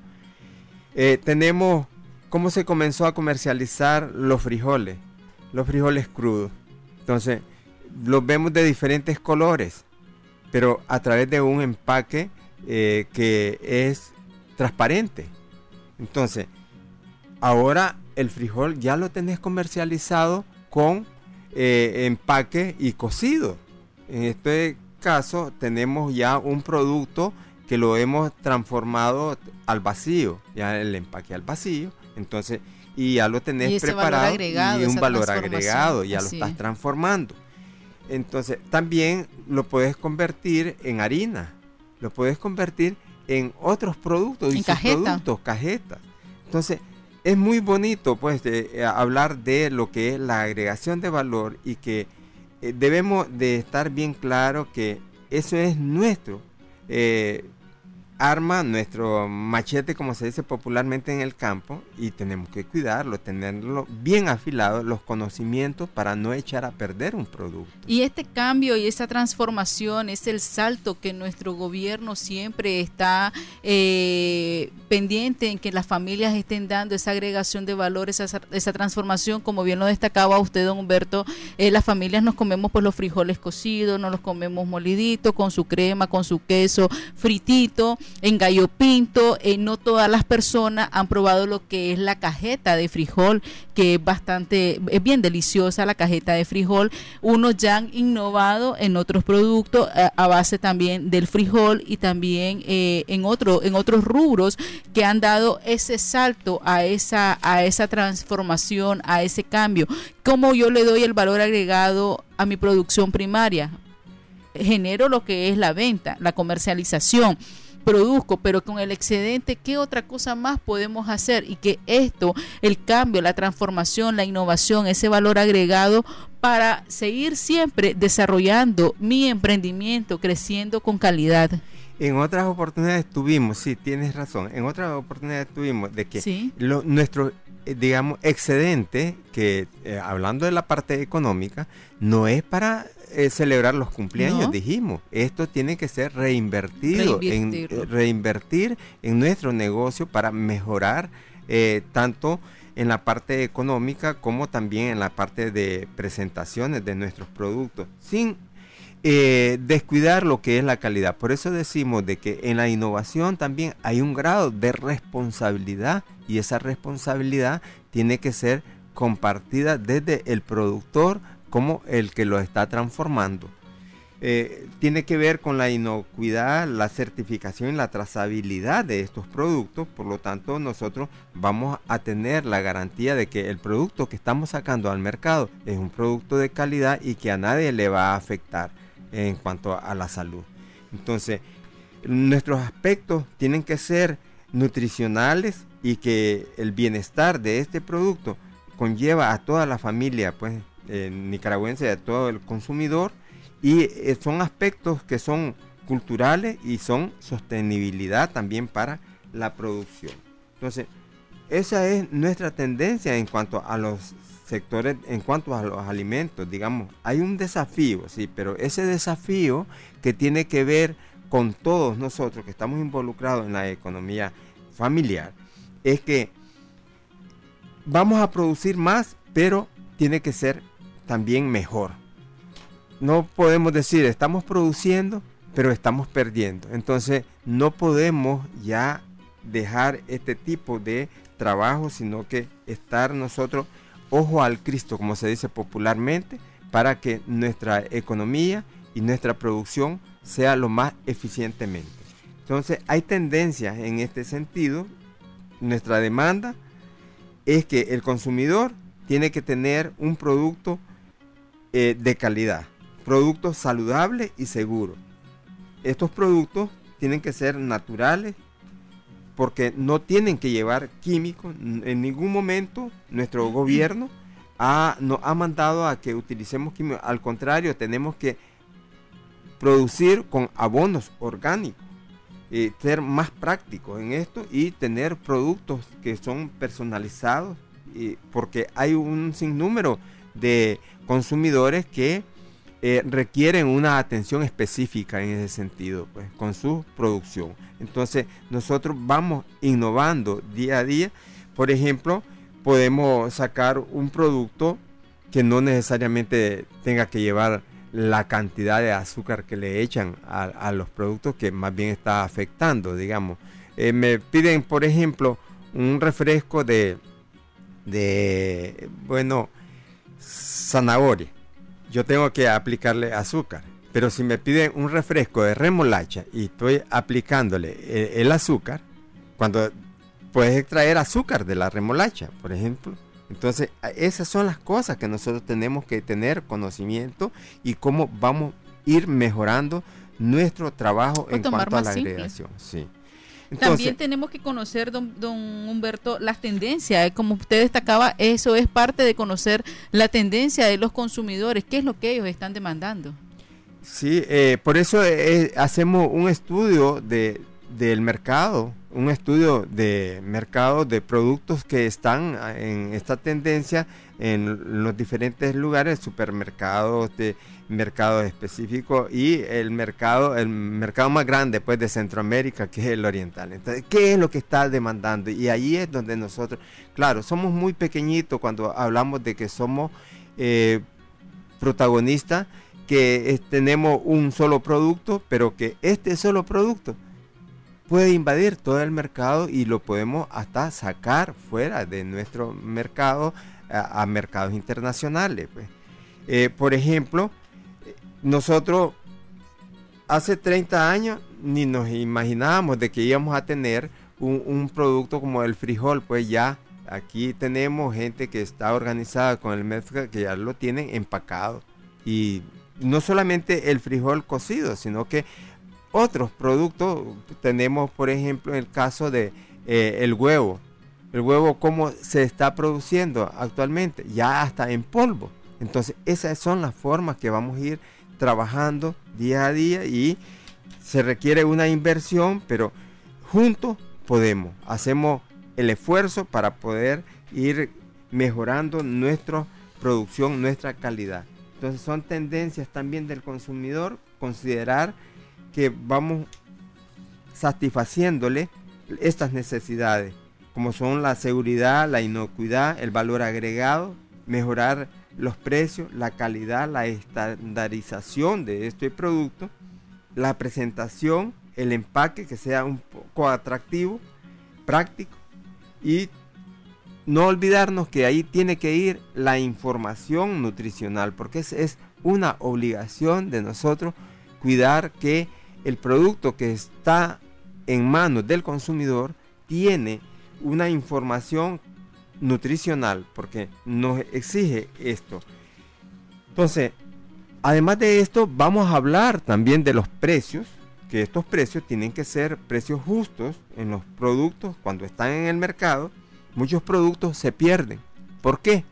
eh, tenemos cómo se comenzó a comercializar los frijoles, los frijoles crudos. Entonces, los vemos de diferentes colores, pero a través de un empaque eh, que es transparente. Entonces, ahora el frijol ya lo tenés comercializado con eh, empaque y cocido. En este caso tenemos ya un producto que lo hemos transformado al vacío, ya el empaque al vacío, entonces, y ya lo tenés y preparado agregado, y un valor agregado, ya así lo estás transformando. Entonces, también lo puedes convertir en harina, lo puedes convertir en otros productos, en cajeta. productos, cajetas. Entonces, es muy bonito pues de, eh, hablar de lo que es la agregación de valor y que eh, debemos de estar bien claro que eso es nuestro eh, arma, nuestro machete, como se dice popularmente en el campo, y tenemos que cuidarlo, tenerlo bien afilado, los conocimientos para no echar a perder un producto. Y este cambio y esa transformación es el salto que nuestro gobierno siempre está eh, pendiente en que las familias estén dando esa agregación de valores, esa, esa transformación, como bien lo destacaba usted, don Humberto, eh, las familias nos comemos pues los frijoles cocidos, nos los comemos moliditos, con su crema, con su queso, fritito, en gallo pinto. Eh, no todas las personas han probado lo que es la cajeta de frijol, que es bastante, es bien deliciosa la cajeta de frijol. Unos ya han innovado en otros productos eh, a base también del frijol y también eh, en otro, en otros rubros que han dado ese salto a esa, a esa transformación, a ese cambio. ¿Cómo yo le doy el valor agregado a mi producción primaria? Genero lo que es la venta, la comercialización, produzco, pero con el excedente, ¿qué otra cosa más podemos hacer? Y que esto, el cambio, la transformación, la innovación, ese valor agregado para seguir siempre desarrollando mi emprendimiento, creciendo con calidad. En otras oportunidades tuvimos, sí, tienes razón, en otras oportunidades tuvimos de que ¿sí? lo, nuestro, eh, digamos, excedente, que eh, hablando de la parte económica, no es para eh, celebrar los cumpleaños, ¿no? Dijimos, esto tiene que ser reinvertido, en, eh, reinvertir en nuestro negocio para mejorar eh, tanto en la parte económica como también en la parte de presentaciones de nuestros productos, sin eh, descuidar lo que es la calidad. Por eso decimos de que en la innovación también hay un grado de responsabilidad, y esa responsabilidad tiene que ser compartida desde el productor como el que lo está transformando. Eh, tiene que ver con la inocuidad, la certificación y la trazabilidad de estos productos. Por lo tanto, nosotros vamos a tener la garantía de que el producto que estamos sacando al mercado es un producto de calidad y que a nadie le va a afectar en cuanto a la salud. Entonces, nuestros aspectos tienen que ser nutricionales y que el bienestar de este producto conlleva a toda la familia, pues, eh, nicaragüense, a todo el consumidor. Y eh, son aspectos que son culturales y son sostenibilidad también para la producción. Entonces, esa es nuestra tendencia en cuanto a los sectores, en cuanto a los alimentos. Digamos, hay un desafío, sí, pero ese desafío que tiene que ver con todos nosotros que estamos involucrados en la economía familiar, es que vamos a producir más, pero tiene que ser también mejor. No podemos decir, estamos produciendo, pero estamos perdiendo. Entonces, no podemos ya dejar este tipo de trabajo, sino que estar nosotros ojo al Cristo, como se dice popularmente, para que nuestra economía y nuestra producción sea lo más eficientemente. Entonces, hay tendencias en este sentido. Nuestra demanda es que el consumidor tiene que tener un producto eh, de calidad, productos saludables y seguros. Estos productos tienen que ser naturales porque no tienen que llevar químicos. En ningún momento nuestro gobierno ha, nos ha mandado a que utilicemos químicos. Al contrario, tenemos que producir con abonos orgánicos, eh, ser más prácticos en esto y tener productos que son personalizados, eh, porque hay un sinnúmero de consumidores que Eh, requieren una atención específica en ese sentido, pues, con su producción. Entonces, nosotros vamos innovando día a día. Por ejemplo, podemos sacar un producto que no necesariamente tenga que llevar la cantidad de azúcar que le echan a, a los productos, que más bien está afectando, digamos. Eh, me piden, por ejemplo, un refresco de, de bueno, zanahoria. Yo tengo que aplicarle azúcar, pero si me piden un refresco de remolacha y estoy aplicándole el, el azúcar, cuando puedes extraer azúcar de la remolacha, por ejemplo. Entonces, esas son las cosas que nosotros tenemos que tener conocimiento y cómo vamos a ir mejorando nuestro trabajo en cuanto a la agregación. Sí. Entonces, también tenemos que conocer, don, don Humberto, las tendencias. Como usted destacaba, eso es parte de conocer la tendencia de los consumidores. ¿Qué es lo que ellos están demandando? Sí, eh, por eso eh, hacemos un estudio de, del mercado, un estudio de mercado de productos que están en esta tendencia en los diferentes lugares, supermercados, de mercados específicos y el mercado el mercado más grande, pues, de Centroamérica, que es el oriental. Entonces, ¿qué es lo que está demandando? Y ahí es donde nosotros, claro, somos muy pequeñitos cuando hablamos de que somos eh, protagonistas, que es, tenemos un solo producto, pero que este solo producto puede invadir todo el mercado y lo podemos hasta sacar fuera de nuestro mercado a, a mercados internacionales, pues. Eh, por ejemplo, nosotros hace treinta años ni nos imaginábamos de que íbamos a tener un, un producto como el frijol. Pues ya aquí tenemos gente que está organizada con el MEFCA, que ya lo tienen empacado, y no solamente el frijol cocido, sino que otros productos. Tenemos, por ejemplo, el caso de eh, el huevo el huevo cómo se está produciendo actualmente, ya hasta en polvo. Entonces esas son las formas que vamos a ir trabajando día a día, y se requiere una inversión, pero juntos podemos, hacemos el esfuerzo para poder ir mejorando nuestra producción, nuestra calidad. Entonces son tendencias también del consumidor, considerar que vamos satisfaciéndole estas necesidades como son la seguridad, la inocuidad, el valor agregado, mejorar los precios, la calidad, la estandarización de este producto, la presentación, el empaque que sea un poco atractivo, práctico, y no olvidarnos que ahí tiene que ir la información nutricional, porque es, es una obligación de nosotros cuidar que el producto que está en manos del consumidor tiene una información nutricional, porque nos exige esto. Entonces, además de esto, vamos a hablar también de los precios, que estos precios tienen que ser precios justos en los productos. Cuando están en el mercado, muchos productos se pierden. ¿Por qué?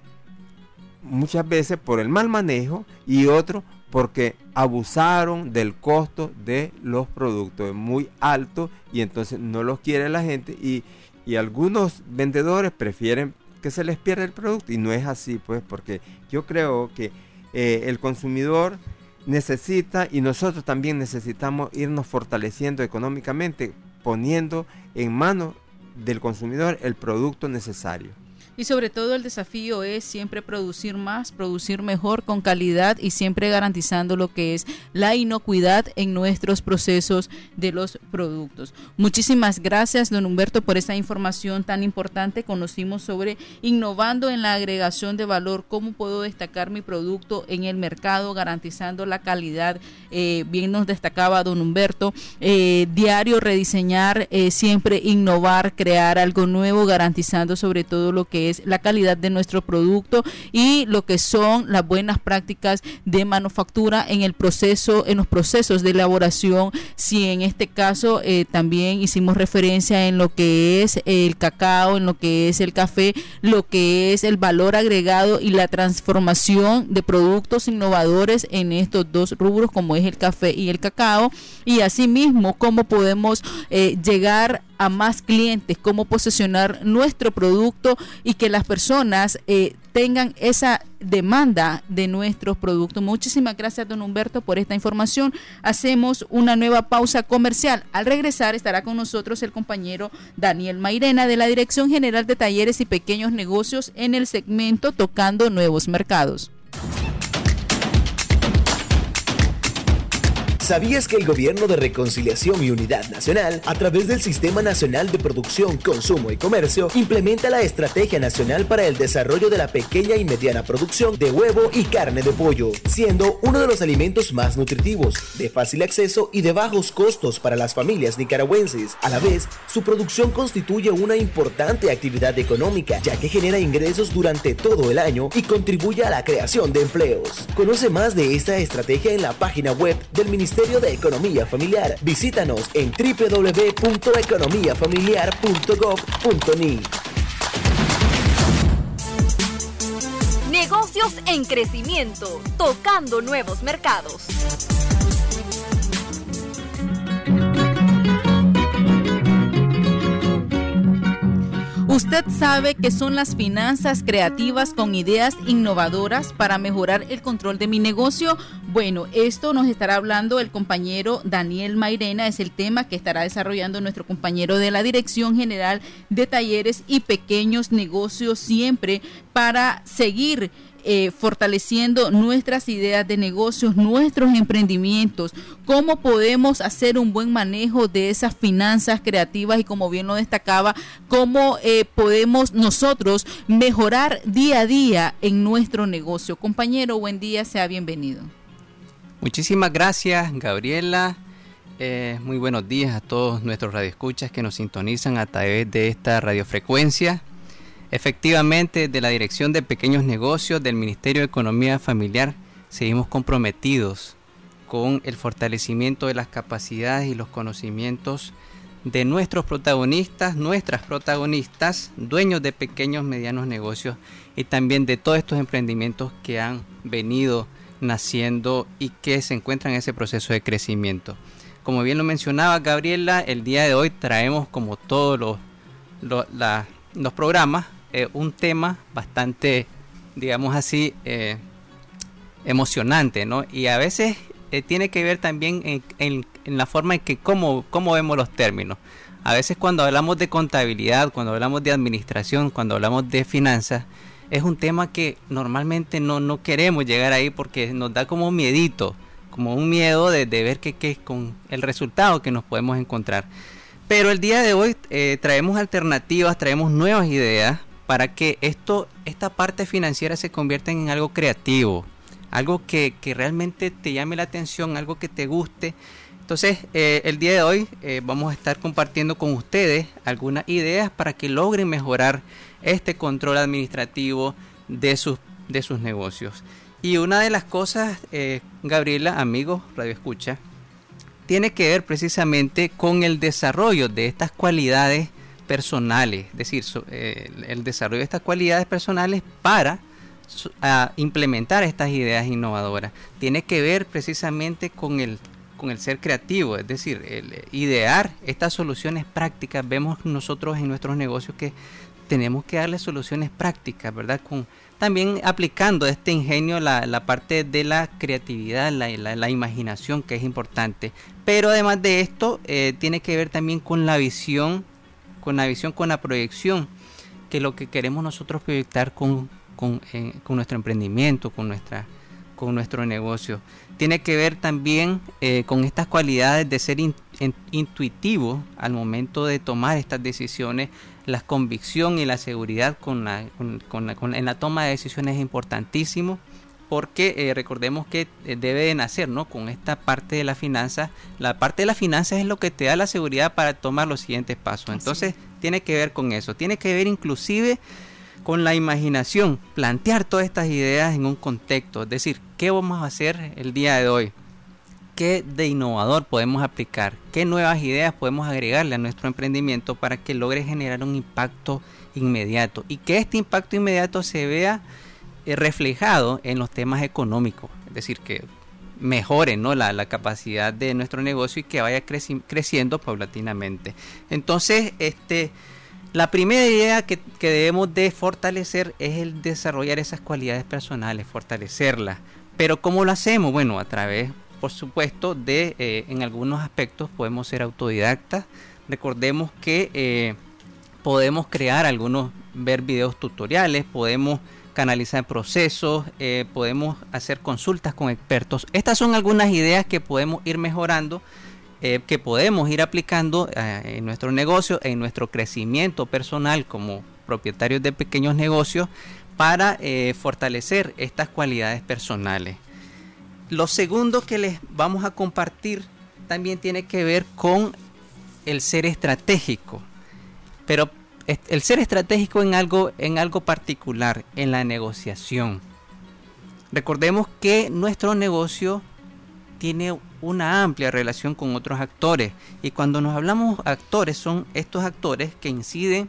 Muchas veces por el mal manejo y otro porque abusaron del costo de los productos, es muy alto y entonces no los quiere la gente, y, y algunos vendedores prefieren que se les pierda el producto, y no es así, pues, porque yo creo que eh, el consumidor necesita, y nosotros también necesitamos irnos fortaleciendo económicamente, poniendo en manos del consumidor el producto necesario. Y sobre todo el desafío es siempre producir más, producir mejor, con calidad, y siempre garantizando lo que es la inocuidad en nuestros procesos de los productos. Muchísimas gracias, don Humberto, por esta información tan importante. Conocimos sobre innovando en la agregación de valor, cómo puedo destacar mi producto en el mercado, garantizando la calidad. Eh, bien nos destacaba don Humberto, eh, diario rediseñar, eh, siempre innovar, crear algo nuevo, garantizando sobre todo lo que es la calidad de nuestro producto y lo que son las buenas prácticas de manufactura en el proceso, en los procesos de elaboración. Si en este caso eh, también hicimos referencia en lo que es el cacao, en lo que es el café, lo que es el valor agregado y la transformación de productos innovadores en estos dos rubros, como es el café y el cacao, y asimismo cómo podemos eh, llegar a más clientes, cómo posicionar nuestro producto y que las personas eh, tengan esa demanda de nuestros productos. Muchísimas gracias, don Humberto, por esta información. Hacemos una nueva pausa comercial. Al regresar estará con nosotros el compañero Daniel Mairena de la Dirección General de Talleres y Pequeños Negocios en el segmento Tocando Nuevos Mercados. ¿Sabías que el Gobierno de Reconciliación y Unidad Nacional, a través del Sistema Nacional de Producción, Consumo y Comercio, implementa la Estrategia Nacional para el Desarrollo de la Pequeña y Mediana Producción de Huevo y Carne de Pollo, siendo uno de los alimentos más nutritivos, de fácil acceso y de bajos costos para las familias nicaragüenses? A la vez, su producción constituye una importante actividad económica, ya que genera ingresos durante todo el año y contribuye a la creación de empleos. Conoce más de esta estrategia en la página web del Ministerio de Economía Familiar. Visítanos en doble u doble u doble u punto economía familiar punto gov punto ni. Negocios en crecimiento, tocando nuevos mercados. ¿Usted sabe qué son las finanzas creativas con ideas innovadoras para mejorar el control de mi negocio? Bueno, esto nos estará hablando el compañero Daniel Mairena, es el tema que estará desarrollando nuestro compañero de la Dirección General de Talleres y Pequeños Negocios, siempre para seguir Eh, fortaleciendo nuestras ideas de negocios, nuestros emprendimientos, cómo podemos hacer un buen manejo de esas finanzas creativas y, como bien lo destacaba, cómo eh, podemos nosotros mejorar día a día en nuestro negocio. Compañero, buen día, sea bienvenido. Muchísimas gracias, Gabriela. Eh, muy buenos días a todos nuestros radioescuchas que nos sintonizan a través de esta radiofrecuencia. Efectivamente, de la Dirección de Pequeños Negocios del Ministerio de Economía Familiar seguimos comprometidos con el fortalecimiento de las capacidades y los conocimientos de nuestros protagonistas, nuestras protagonistas, dueños de pequeños, medianos negocios y también de todos estos emprendimientos que han venido naciendo y que se encuentran en ese proceso de crecimiento. Como bien lo mencionaba Gabriela, el día de hoy traemos, como todos los, los, la, los programas, Eh, un tema bastante, digamos así, eh, emocionante, ¿no? Y a veces eh, tiene que ver también en, en, en la forma en que cómo, cómo vemos los términos. A veces cuando hablamos de contabilidad, cuando hablamos de administración, cuando hablamos de finanzas, es un tema que normalmente no, no queremos llegar ahí porque nos da como miedito, como un miedo de, de ver qué es con el resultado que nos podemos encontrar. Pero el día de hoy eh, traemos alternativas, traemos nuevas ideas para que esto, esta parte financiera se convierta en algo creativo, algo que, que realmente te llame la atención, algo que te guste. Entonces, eh, el día de hoy eh, vamos a estar compartiendo con ustedes algunas ideas para que logren mejorar este control administrativo de sus, de sus negocios. Y una de las cosas, eh, Gabriela, amigos, Radio Escucha, tiene que ver precisamente con el desarrollo de estas cualidades personales, es decir, so, eh, el desarrollo de estas cualidades personales para so, a implementar estas ideas innovadoras. Tiene que ver precisamente con el, con el ser creativo, es decir, el idear estas soluciones prácticas. Vemos nosotros en nuestros negocios que tenemos que darle soluciones prácticas, ¿verdad? Con, también aplicando este ingenio la, la parte de la creatividad, la, la, la imaginación, que es importante. Pero además de esto, eh, tiene que ver también con la visión, con la visión, con la proyección, que es lo que queremos nosotros proyectar con, con, eh, con nuestro emprendimiento, con, nuestra, con nuestro negocio. Tiene que ver también eh, con estas cualidades de ser in, in, intuitivo al momento de tomar estas decisiones. La convicción y la seguridad con la, con, con la, con, en la toma de decisiones es importantísimo, porque eh, recordemos que eh, debe de nacer, ¿no?, con esta parte de la finanza. La parte de la finanza es lo que te da la seguridad para tomar los siguientes pasos. Entonces, Así. tiene que ver con eso. Tiene que ver inclusive con la imaginación, plantear todas estas ideas en un contexto. Es decir, ¿qué vamos a hacer el día de hoy? ¿Qué de innovador podemos aplicar? ¿Qué nuevas ideas podemos agregarle a nuestro emprendimiento para que logre generar un impacto inmediato? Y que este impacto inmediato se vea eh, reflejado en los temas económicos. Es decir, que mejore, ¿no?, la, la capacidad de nuestro negocio y que vaya creci- creciendo paulatinamente. Entonces, este, la primera idea que, que debemos de fortalecer es el desarrollar esas cualidades personales, fortalecerlas. Pero ¿cómo lo hacemos? Bueno, a través, por supuesto, de eh, en algunos aspectos podemos ser autodidactas. Recordemos que eh, podemos crear algunos, ver videos tutoriales, podemos canalizar procesos, eh, podemos hacer consultas con expertos. Estas son algunas ideas que podemos ir mejorando, eh, que podemos ir aplicando eh, en nuestro negocio, en nuestro crecimiento personal como propietarios de pequeños negocios, para eh, fortalecer estas cualidades personales. Lo segundo que les vamos a compartir también tiene que ver con el ser estratégico, pero el ser estratégico en algo, en algo particular, en la negociación. Recordemos que nuestro negocio tiene una amplia relación con otros actores, y cuando nos hablamos actores, son estos actores que inciden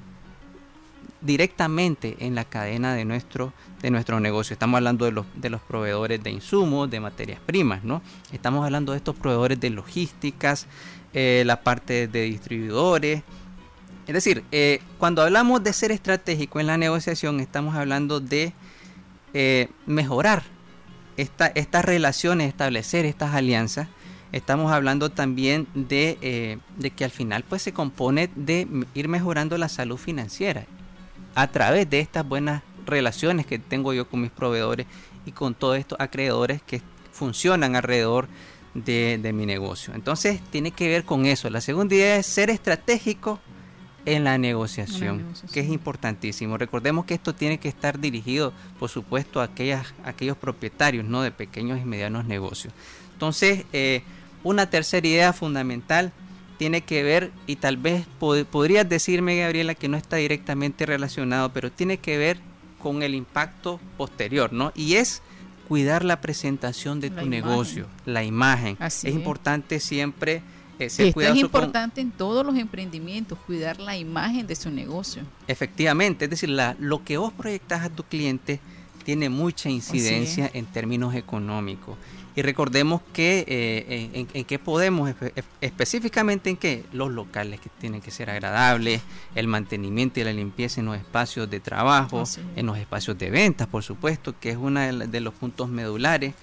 directamente en la cadena de nuestro de nuestro negocio. Estamos hablando de los de los proveedores de insumos, de materias primas, ¿no? Estamos hablando de estos proveedores de logísticas, eh, la parte de distribuidores. Es decir, eh, cuando hablamos de ser estratégico en la negociación, estamos hablando de eh, mejorar esta, estas relaciones, establecer estas alianzas. Estamos hablando también de, eh, de que al final pues se compone de ir mejorando la salud financiera a través de estas buenas relaciones que tengo yo con mis proveedores y con todos estos acreedores que funcionan alrededor de, de mi negocio. Entonces tiene que ver con eso. La segunda idea es ser estratégico en la negociación, la negociación, que es importantísimo. Recordemos que esto tiene que estar dirigido, por supuesto, a, aquellas, a aquellos propietarios, ¿no?, de pequeños y medianos negocios. Entonces, eh, una tercera idea fundamental tiene que ver, y tal vez pod- podrías decirme, Gabriela, que no está directamente relacionado, pero tiene que ver con el impacto posterior, ¿no? Y es cuidar la presentación de la tu imagen. negocio, la imagen. Así es, es importante siempre eh, ser Esto cuidadoso. Es importante con... en todos los emprendimientos, cuidar la imagen de su negocio. Efectivamente, es decir, la, lo que vos proyectas a tu cliente tiene mucha incidencia en términos económicos. Y recordemos que eh, en, en qué podemos, espe- específicamente en qué, los locales que tienen que ser agradables, el mantenimiento y la limpieza en los espacios de trabajo, en los espacios de ventas, por supuesto, que es uno de, de los puntos medulares.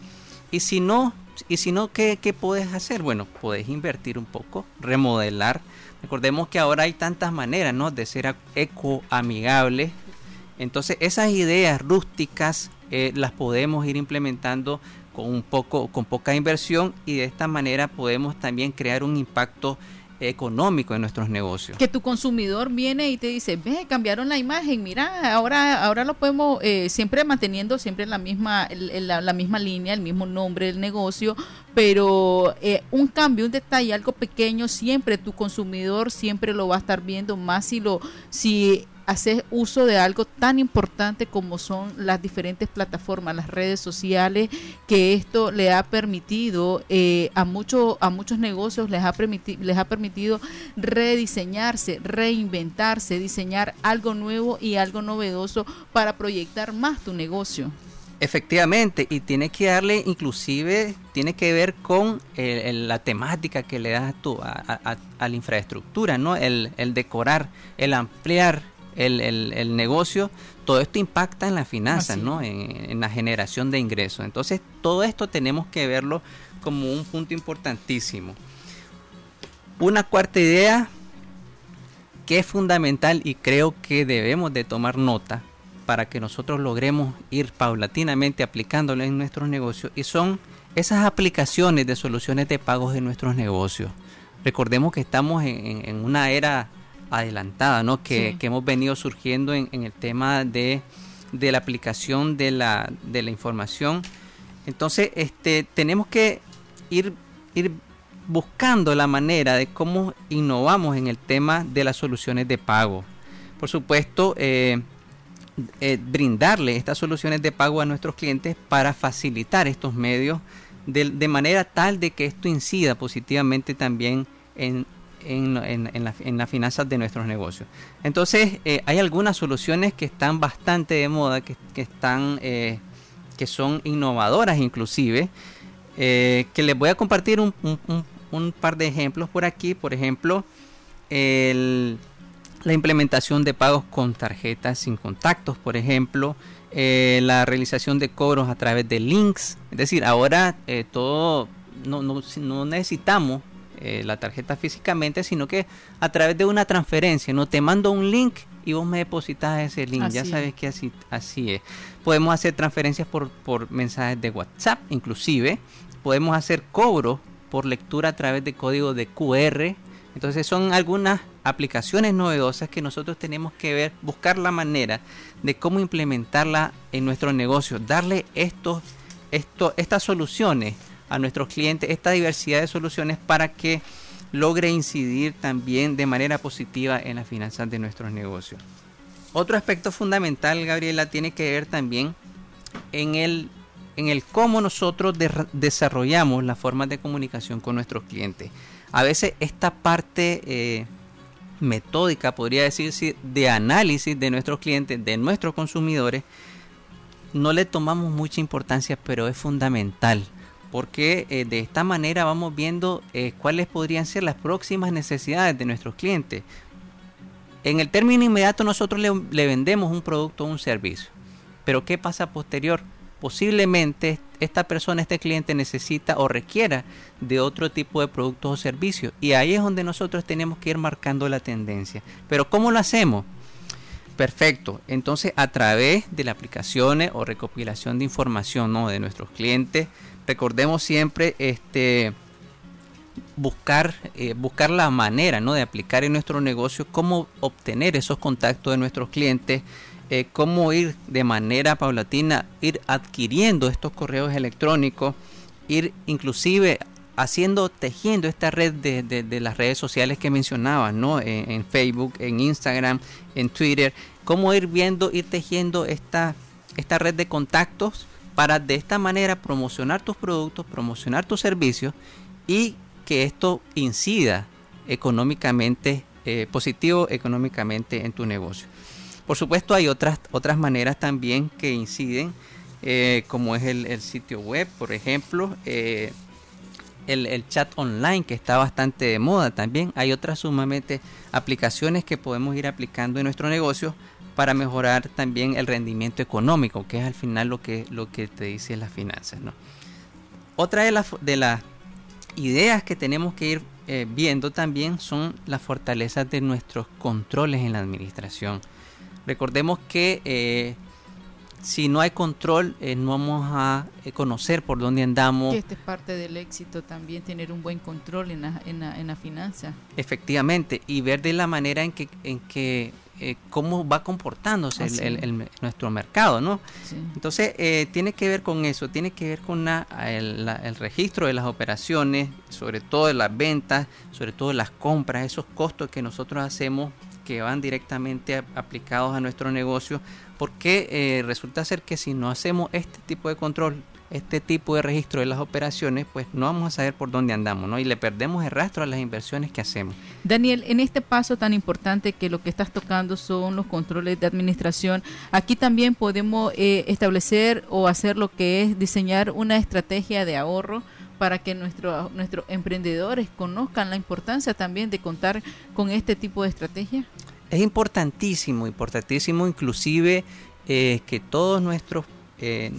Y si no, y si no ¿qué, qué puedes hacer? Bueno, puedes invertir un poco, remodelar. Recordemos que ahora hay tantas maneras, ¿no?, de ser ecoamigable. Entonces esas ideas rústicas eh, las podemos ir implementando con un poco, con poca inversión, y de esta manera podemos también crear un impacto económico en nuestros negocios. Que tu consumidor viene y te dice, ve, cambiaron la imagen, mira, ahora ahora lo podemos, eh, siempre manteniendo siempre la misma el, la, la misma línea, el mismo nombre del negocio, pero eh, un cambio, un detalle, algo pequeño, siempre tu consumidor siempre lo va a estar viendo, más si lo si haces uso de algo tan importante como son las diferentes plataformas, las redes sociales, que esto le ha permitido eh, a muchos a muchos negocios les ha permitido les ha permitido rediseñarse, reinventarse, diseñar algo nuevo y algo novedoso para proyectar más tu negocio. Efectivamente, y tiene que darle, inclusive, tiene que ver con el, el, la temática que le das tú a, a, a la infraestructura, ¿no? El, el decorar, el ampliar El, el, el negocio, todo esto impacta en las finanzas, ¿no? En, en la generación de ingresos. Entonces, todo esto tenemos que verlo como un punto importantísimo. Una cuarta idea que es fundamental y creo que debemos de tomar nota para que nosotros logremos ir paulatinamente aplicándolo en nuestros negocios, y son esas aplicaciones de soluciones de pagos en nuestros negocios. Recordemos que estamos en, en una era adelantada, ¿no? Que, sí. que hemos venido surgiendo en, en el tema de, de la aplicación de la, de la información. Entonces, este, tenemos que ir, ir buscando la manera de cómo innovamos en el tema de las soluciones de pago. Por supuesto, eh, eh, brindarle estas soluciones de pago a nuestros clientes para facilitar estos medios de, de manera tal de que esto incida positivamente también en En, en, en, la, en las finanzas de nuestros negocios. Entonces eh, hay algunas soluciones que están bastante de moda, que, que están eh, que son innovadoras inclusive, eh, que les voy a compartir un, un, un, un par de ejemplos por aquí. Por ejemplo, el, la implementación de pagos con tarjetas sin contactos, por ejemplo, eh, la realización de cobros a través de links. Es decir, ahora eh, todo no, no, no necesitamos Eh, la tarjeta físicamente, sino que a través de una transferencia, no te mando un link y vos me depositas ese link. Así ya sabes es. que así así es. Podemos hacer transferencias por, por mensajes de WhatsApp, inclusive podemos hacer cobros por lectura a través de código de Q R. Entonces son algunas aplicaciones novedosas que nosotros tenemos que ver, buscar la manera de cómo implementarla en nuestro negocio, darle estos, estos, estas soluciones a nuestros clientes, esta diversidad de soluciones, para que logre incidir también de manera positiva en las finanzas de nuestros negocios. Otro aspecto fundamental, Gabriela, tiene que ver también en el, en el cómo nosotros de, desarrollamos las formas de comunicación con nuestros clientes. A veces esta parte eh, metódica, podría decirse, de análisis de nuestros clientes, de nuestros consumidores, no le tomamos mucha importancia, pero es fundamental. Porque eh, de esta manera vamos viendo eh, cuáles podrían ser las próximas necesidades de nuestros clientes. En el término inmediato nosotros le, le vendemos un producto o un servicio, pero ¿qué pasa posterior? Posiblemente esta persona, este cliente necesita o requiera de otro tipo de productos o servicios, y ahí es donde nosotros tenemos que ir marcando la tendencia. Pero ¿cómo lo hacemos? Perfecto, entonces a través de las aplicaciones o recopilación de información, ¿no?, de nuestros clientes. Recordemos siempre este, buscar, eh, buscar la manera, ¿no?, de aplicar en nuestro negocio cómo obtener esos contactos de nuestros clientes, eh, cómo ir de manera paulatina, ir adquiriendo estos correos electrónicos, ir inclusive haciendo, tejiendo esta red de, de, de las redes sociales que mencionaba, ¿no?, en, en Facebook, en Instagram, en Twitter, cómo ir viendo, ir tejiendo esta, esta red de contactos, para de esta manera promocionar tus productos, promocionar tus servicios, y que esto incida económicamente, eh, positivo económicamente en tu negocio. Por supuesto hay otras, otras maneras también que inciden, eh, como es el, el sitio web, por ejemplo, eh, el, el chat online, que está bastante de moda también. Hay otras sumamente aplicaciones que podemos ir aplicando en nuestro negocio para mejorar también el rendimiento económico, que es al final lo que, lo que te dice las finanzas, ¿no? otra de las de las ideas que tenemos que ir eh, viendo también son las fortalezas de nuestros controles en la administración. Recordemos que eh, si no hay control, eh, no vamos a eh, conocer por dónde andamos. Que este es parte del éxito también, tener un buen control en la, en la, en la finanza. Efectivamente, y ver de la manera en que, en que eh, cómo va comportándose el, el, el, nuestro mercado, ¿no? Sí. Entonces, eh, tiene que ver con eso, tiene que ver con la, el, la, el registro de las operaciones, sobre todo de las ventas, sobre todo de las compras, esos costos que nosotros hacemos que van directamente a, aplicados a nuestro negocio, porque eh, resulta ser que si no hacemos este tipo de control, este tipo de registro de las operaciones, pues no vamos a saber por dónde andamos, ¿no? Y le perdemos el rastro a las inversiones que hacemos. Daniel, en este paso tan importante que lo que estás tocando son los controles de administración, aquí también podemos eh, establecer o hacer lo que es diseñar una estrategia de ahorro para que nuestro, nuestros emprendedores conozcan la importancia también de contar con este tipo de estrategia. Es importantísimo, importantísimo inclusive eh, que todos nuestros eh,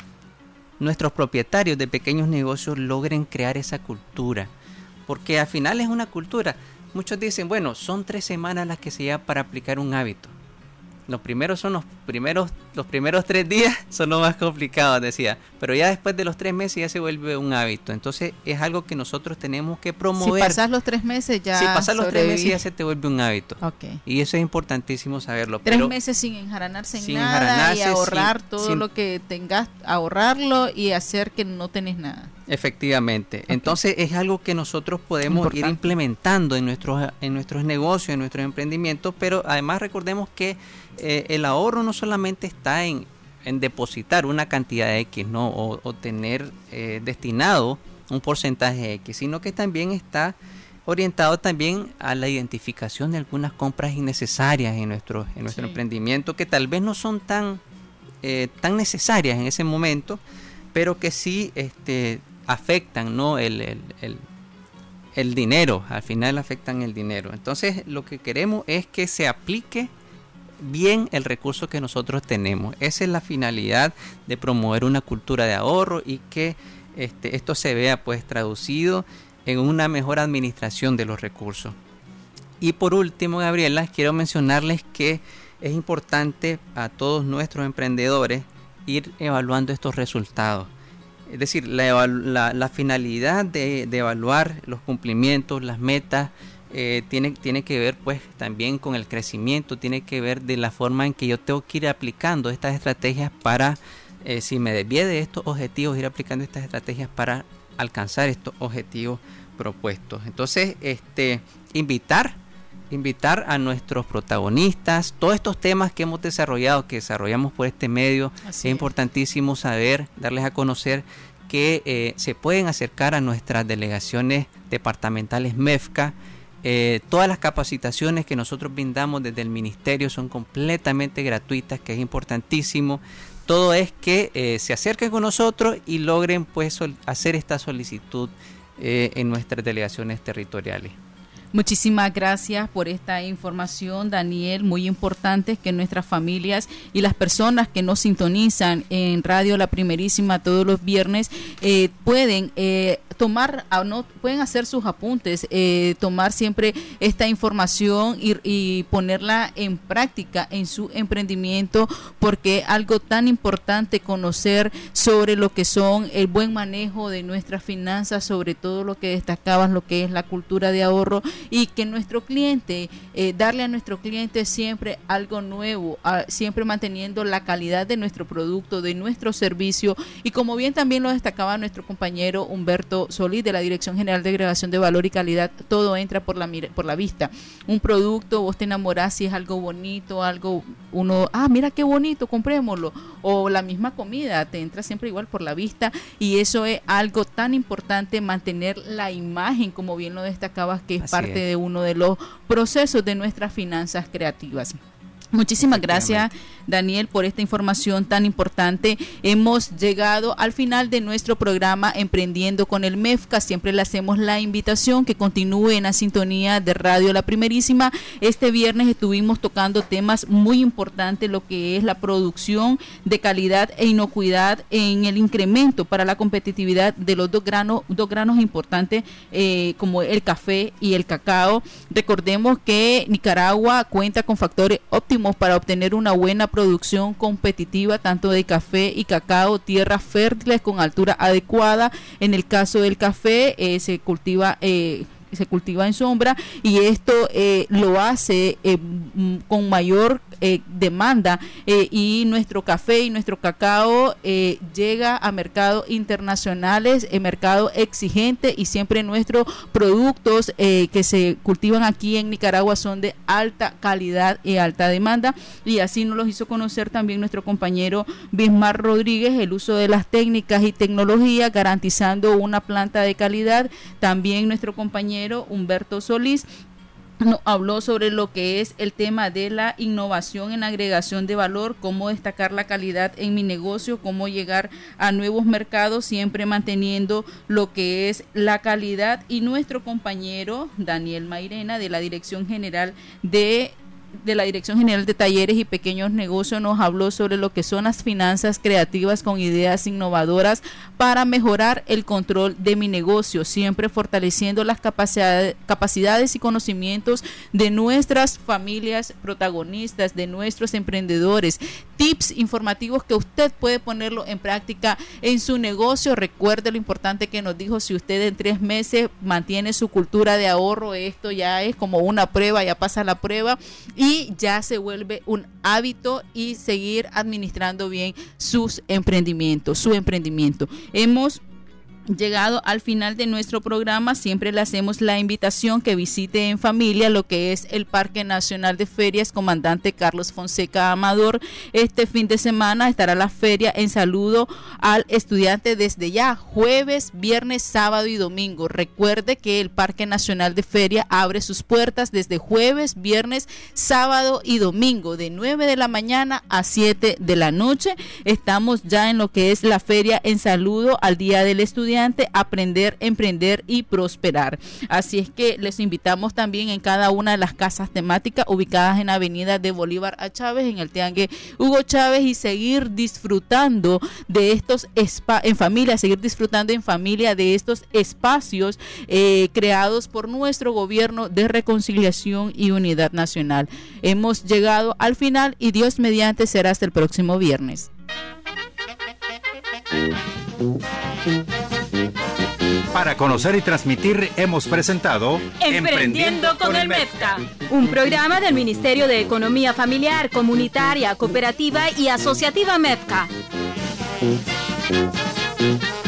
nuestros propietarios de pequeños negocios logren crear esa cultura, porque al final es una cultura. Muchos dicen, bueno, son tres semanas las que se lleva para aplicar un hábito. Los primeros son los primeros, los primeros tres días son los más complicados, decía, pero ya después de los tres meses ya se vuelve un hábito. Entonces es algo que nosotros tenemos que promover. Si pasas los tres meses ya. Si pasas los tres meses ya se te vuelve un hábito. Okay. Y eso es importantísimo saberlo. Tres pero meses sin enjaranarse en sin nada enjaranarse, y ahorrar sin, todo sin, lo que tengas, ahorrarlo y hacer que no tenés nada. Efectivamente. Okay. Entonces es algo que nosotros podemos Importante. ir implementando en nuestros en nuestros negocios, en nuestros emprendimientos, pero además recordemos que eh, el ahorro no solamente está en, en depositar una cantidad X, ¿no? o, o tener eh, destinado un porcentaje X, sino que también está orientado también a la identificación de algunas compras innecesarias en nuestro en nuestro sí. emprendimiento, que tal vez no son tan eh, tan necesarias en ese momento, pero que sí este afectan, ¿no? el, el, el, el dinero, al final afectan el dinero. Entonces lo que queremos es que se aplique bien el recurso que nosotros tenemos. Esa es la finalidad de promover una cultura de ahorro y que este, esto se vea pues traducido en una mejor administración de los recursos. Y por último, Gabriela, quiero mencionarles que es importante a todos nuestros emprendedores ir evaluando estos resultados. Es decir, la, la, la finalidad de, de evaluar los cumplimientos, las metas, eh, tiene, tiene que ver pues también con el crecimiento, tiene que ver de la forma en que yo tengo que ir aplicando estas estrategias para, eh, si me desvíe de estos objetivos, ir aplicando estas estrategias para alcanzar estos objetivos propuestos. Entonces, este, invitar, invitar a nuestros protagonistas, todos estos temas que hemos desarrollado, que desarrollamos por este medio, Así es importantísimo saber, darles a conocer que eh, se pueden acercar a nuestras delegaciones departamentales MEFCA. Eh, todas las capacitaciones que nosotros brindamos desde el ministerio son completamente gratuitas, que es importantísimo. Todo es que eh, se acerquen con nosotros y logren pues sol- hacer esta solicitud eh, en nuestras delegaciones territoriales. Muchísimas gracias por esta información, Daniel, muy importante que nuestras familias y las personas que nos sintonizan en Radio La Primerísima todos los viernes eh, pueden eh, tomar, no, pueden hacer sus apuntes, eh, tomar siempre esta información y, y ponerla en práctica en su emprendimiento, porque es algo tan importante conocer sobre lo que son el buen manejo de nuestras finanzas, sobre todo lo que destacabas, lo que es la cultura de ahorro, y que nuestro cliente, eh, darle a nuestro cliente siempre algo nuevo, a, siempre manteniendo la calidad de nuestro producto, de nuestro servicio, y como bien también lo destacaba nuestro compañero Humberto Solís de la Dirección General de Agregación de Valor y Calidad, todo entra por la por la vista. Un producto, vos te enamorás si es algo bonito, algo, uno, ah, mira qué bonito, comprémoslo, o la misma comida, te entra siempre igual por la vista, y eso es algo tan importante, mantener la imagen, como bien lo destacabas, que es Así parte es. de uno de los procesos de nuestras finanzas creativas. Muchísimas gracias, Daniel, por esta información tan importante. Hemos llegado al final de nuestro programa Emprendiendo con el MEFCA. Siempre le hacemos la invitación que continúe en la sintonía de Radio La Primerísima. Este viernes estuvimos tocando temas muy importantes, lo que es la producción de calidad e inocuidad en el incremento para la competitividad de los dos granos, dos granos importantes eh, como el café y el cacao. Recordemos que Nicaragua cuenta con factores óptimos para obtener una buena producción competitiva tanto de café y cacao, tierras fértiles con altura adecuada. En el caso del café eh, se cultiva eh, se cultiva en sombra y esto eh, lo hace eh, con mayor eh, demanda eh, y nuestro café y nuestro cacao eh, llega a mercados internacionales, eh, mercado exigente, y siempre nuestros productos eh, que se cultivan aquí en Nicaragua son de alta calidad y alta demanda, y así nos los hizo conocer también nuestro compañero Bismar Rodríguez, el uso de las técnicas y tecnología garantizando una planta de calidad. También nuestro compañero Humberto Solís nos habló sobre lo que es el tema de la innovación en agregación de valor, cómo destacar la calidad en mi negocio, cómo llegar a nuevos mercados, siempre manteniendo lo que es la calidad. Y nuestro compañero Daniel Mairena, de la Dirección General de de la Dirección General de Talleres y Pequeños Negocios, nos habló sobre lo que son las finanzas creativas con ideas innovadoras para mejorar el control de mi negocio, siempre fortaleciendo las capacidades, capacidades y conocimientos de nuestras familias protagonistas, de nuestros emprendedores. Tips informativos que usted puede ponerlo en práctica en su negocio. Recuerde lo importante que nos dijo: si usted en tres meses mantiene su cultura de ahorro, esto ya es como una prueba, ya pasa la prueba y ya se vuelve un hábito, y seguir administrando bien sus emprendimientos, su emprendimiento. Hemos llegado al final de nuestro programa. Siempre le hacemos la invitación que visite en familia lo que es el Parque Nacional de Ferias Comandante Carlos Fonseca Amador. Este fin de semana estará la feria en saludo al estudiante desde ya, jueves, viernes, sábado y domingo. Recuerde que el Parque Nacional de Feria abre sus puertas desde jueves, viernes, sábado y domingo, de nueve de la mañana a siete de la noche. Estamos ya en lo que es la feria en saludo al Día del Estudiante, aprender, emprender y prosperar. Así es que les invitamos también en cada una de las casas temáticas ubicadas en Avenida de Bolívar a Chávez, en el Tiangue Hugo Chávez, y seguir disfrutando de estos spa en familia, seguir disfrutando en familia de estos espacios eh, creados por nuestro gobierno de reconciliación y unidad nacional. Hemos llegado al final y Dios mediante será hasta el próximo viernes. Para conocer y transmitir hemos presentado Emprendiendo con el MEFCA, un programa del Ministerio de Economía Familiar, Comunitaria, Cooperativa y Asociativa MEFCA.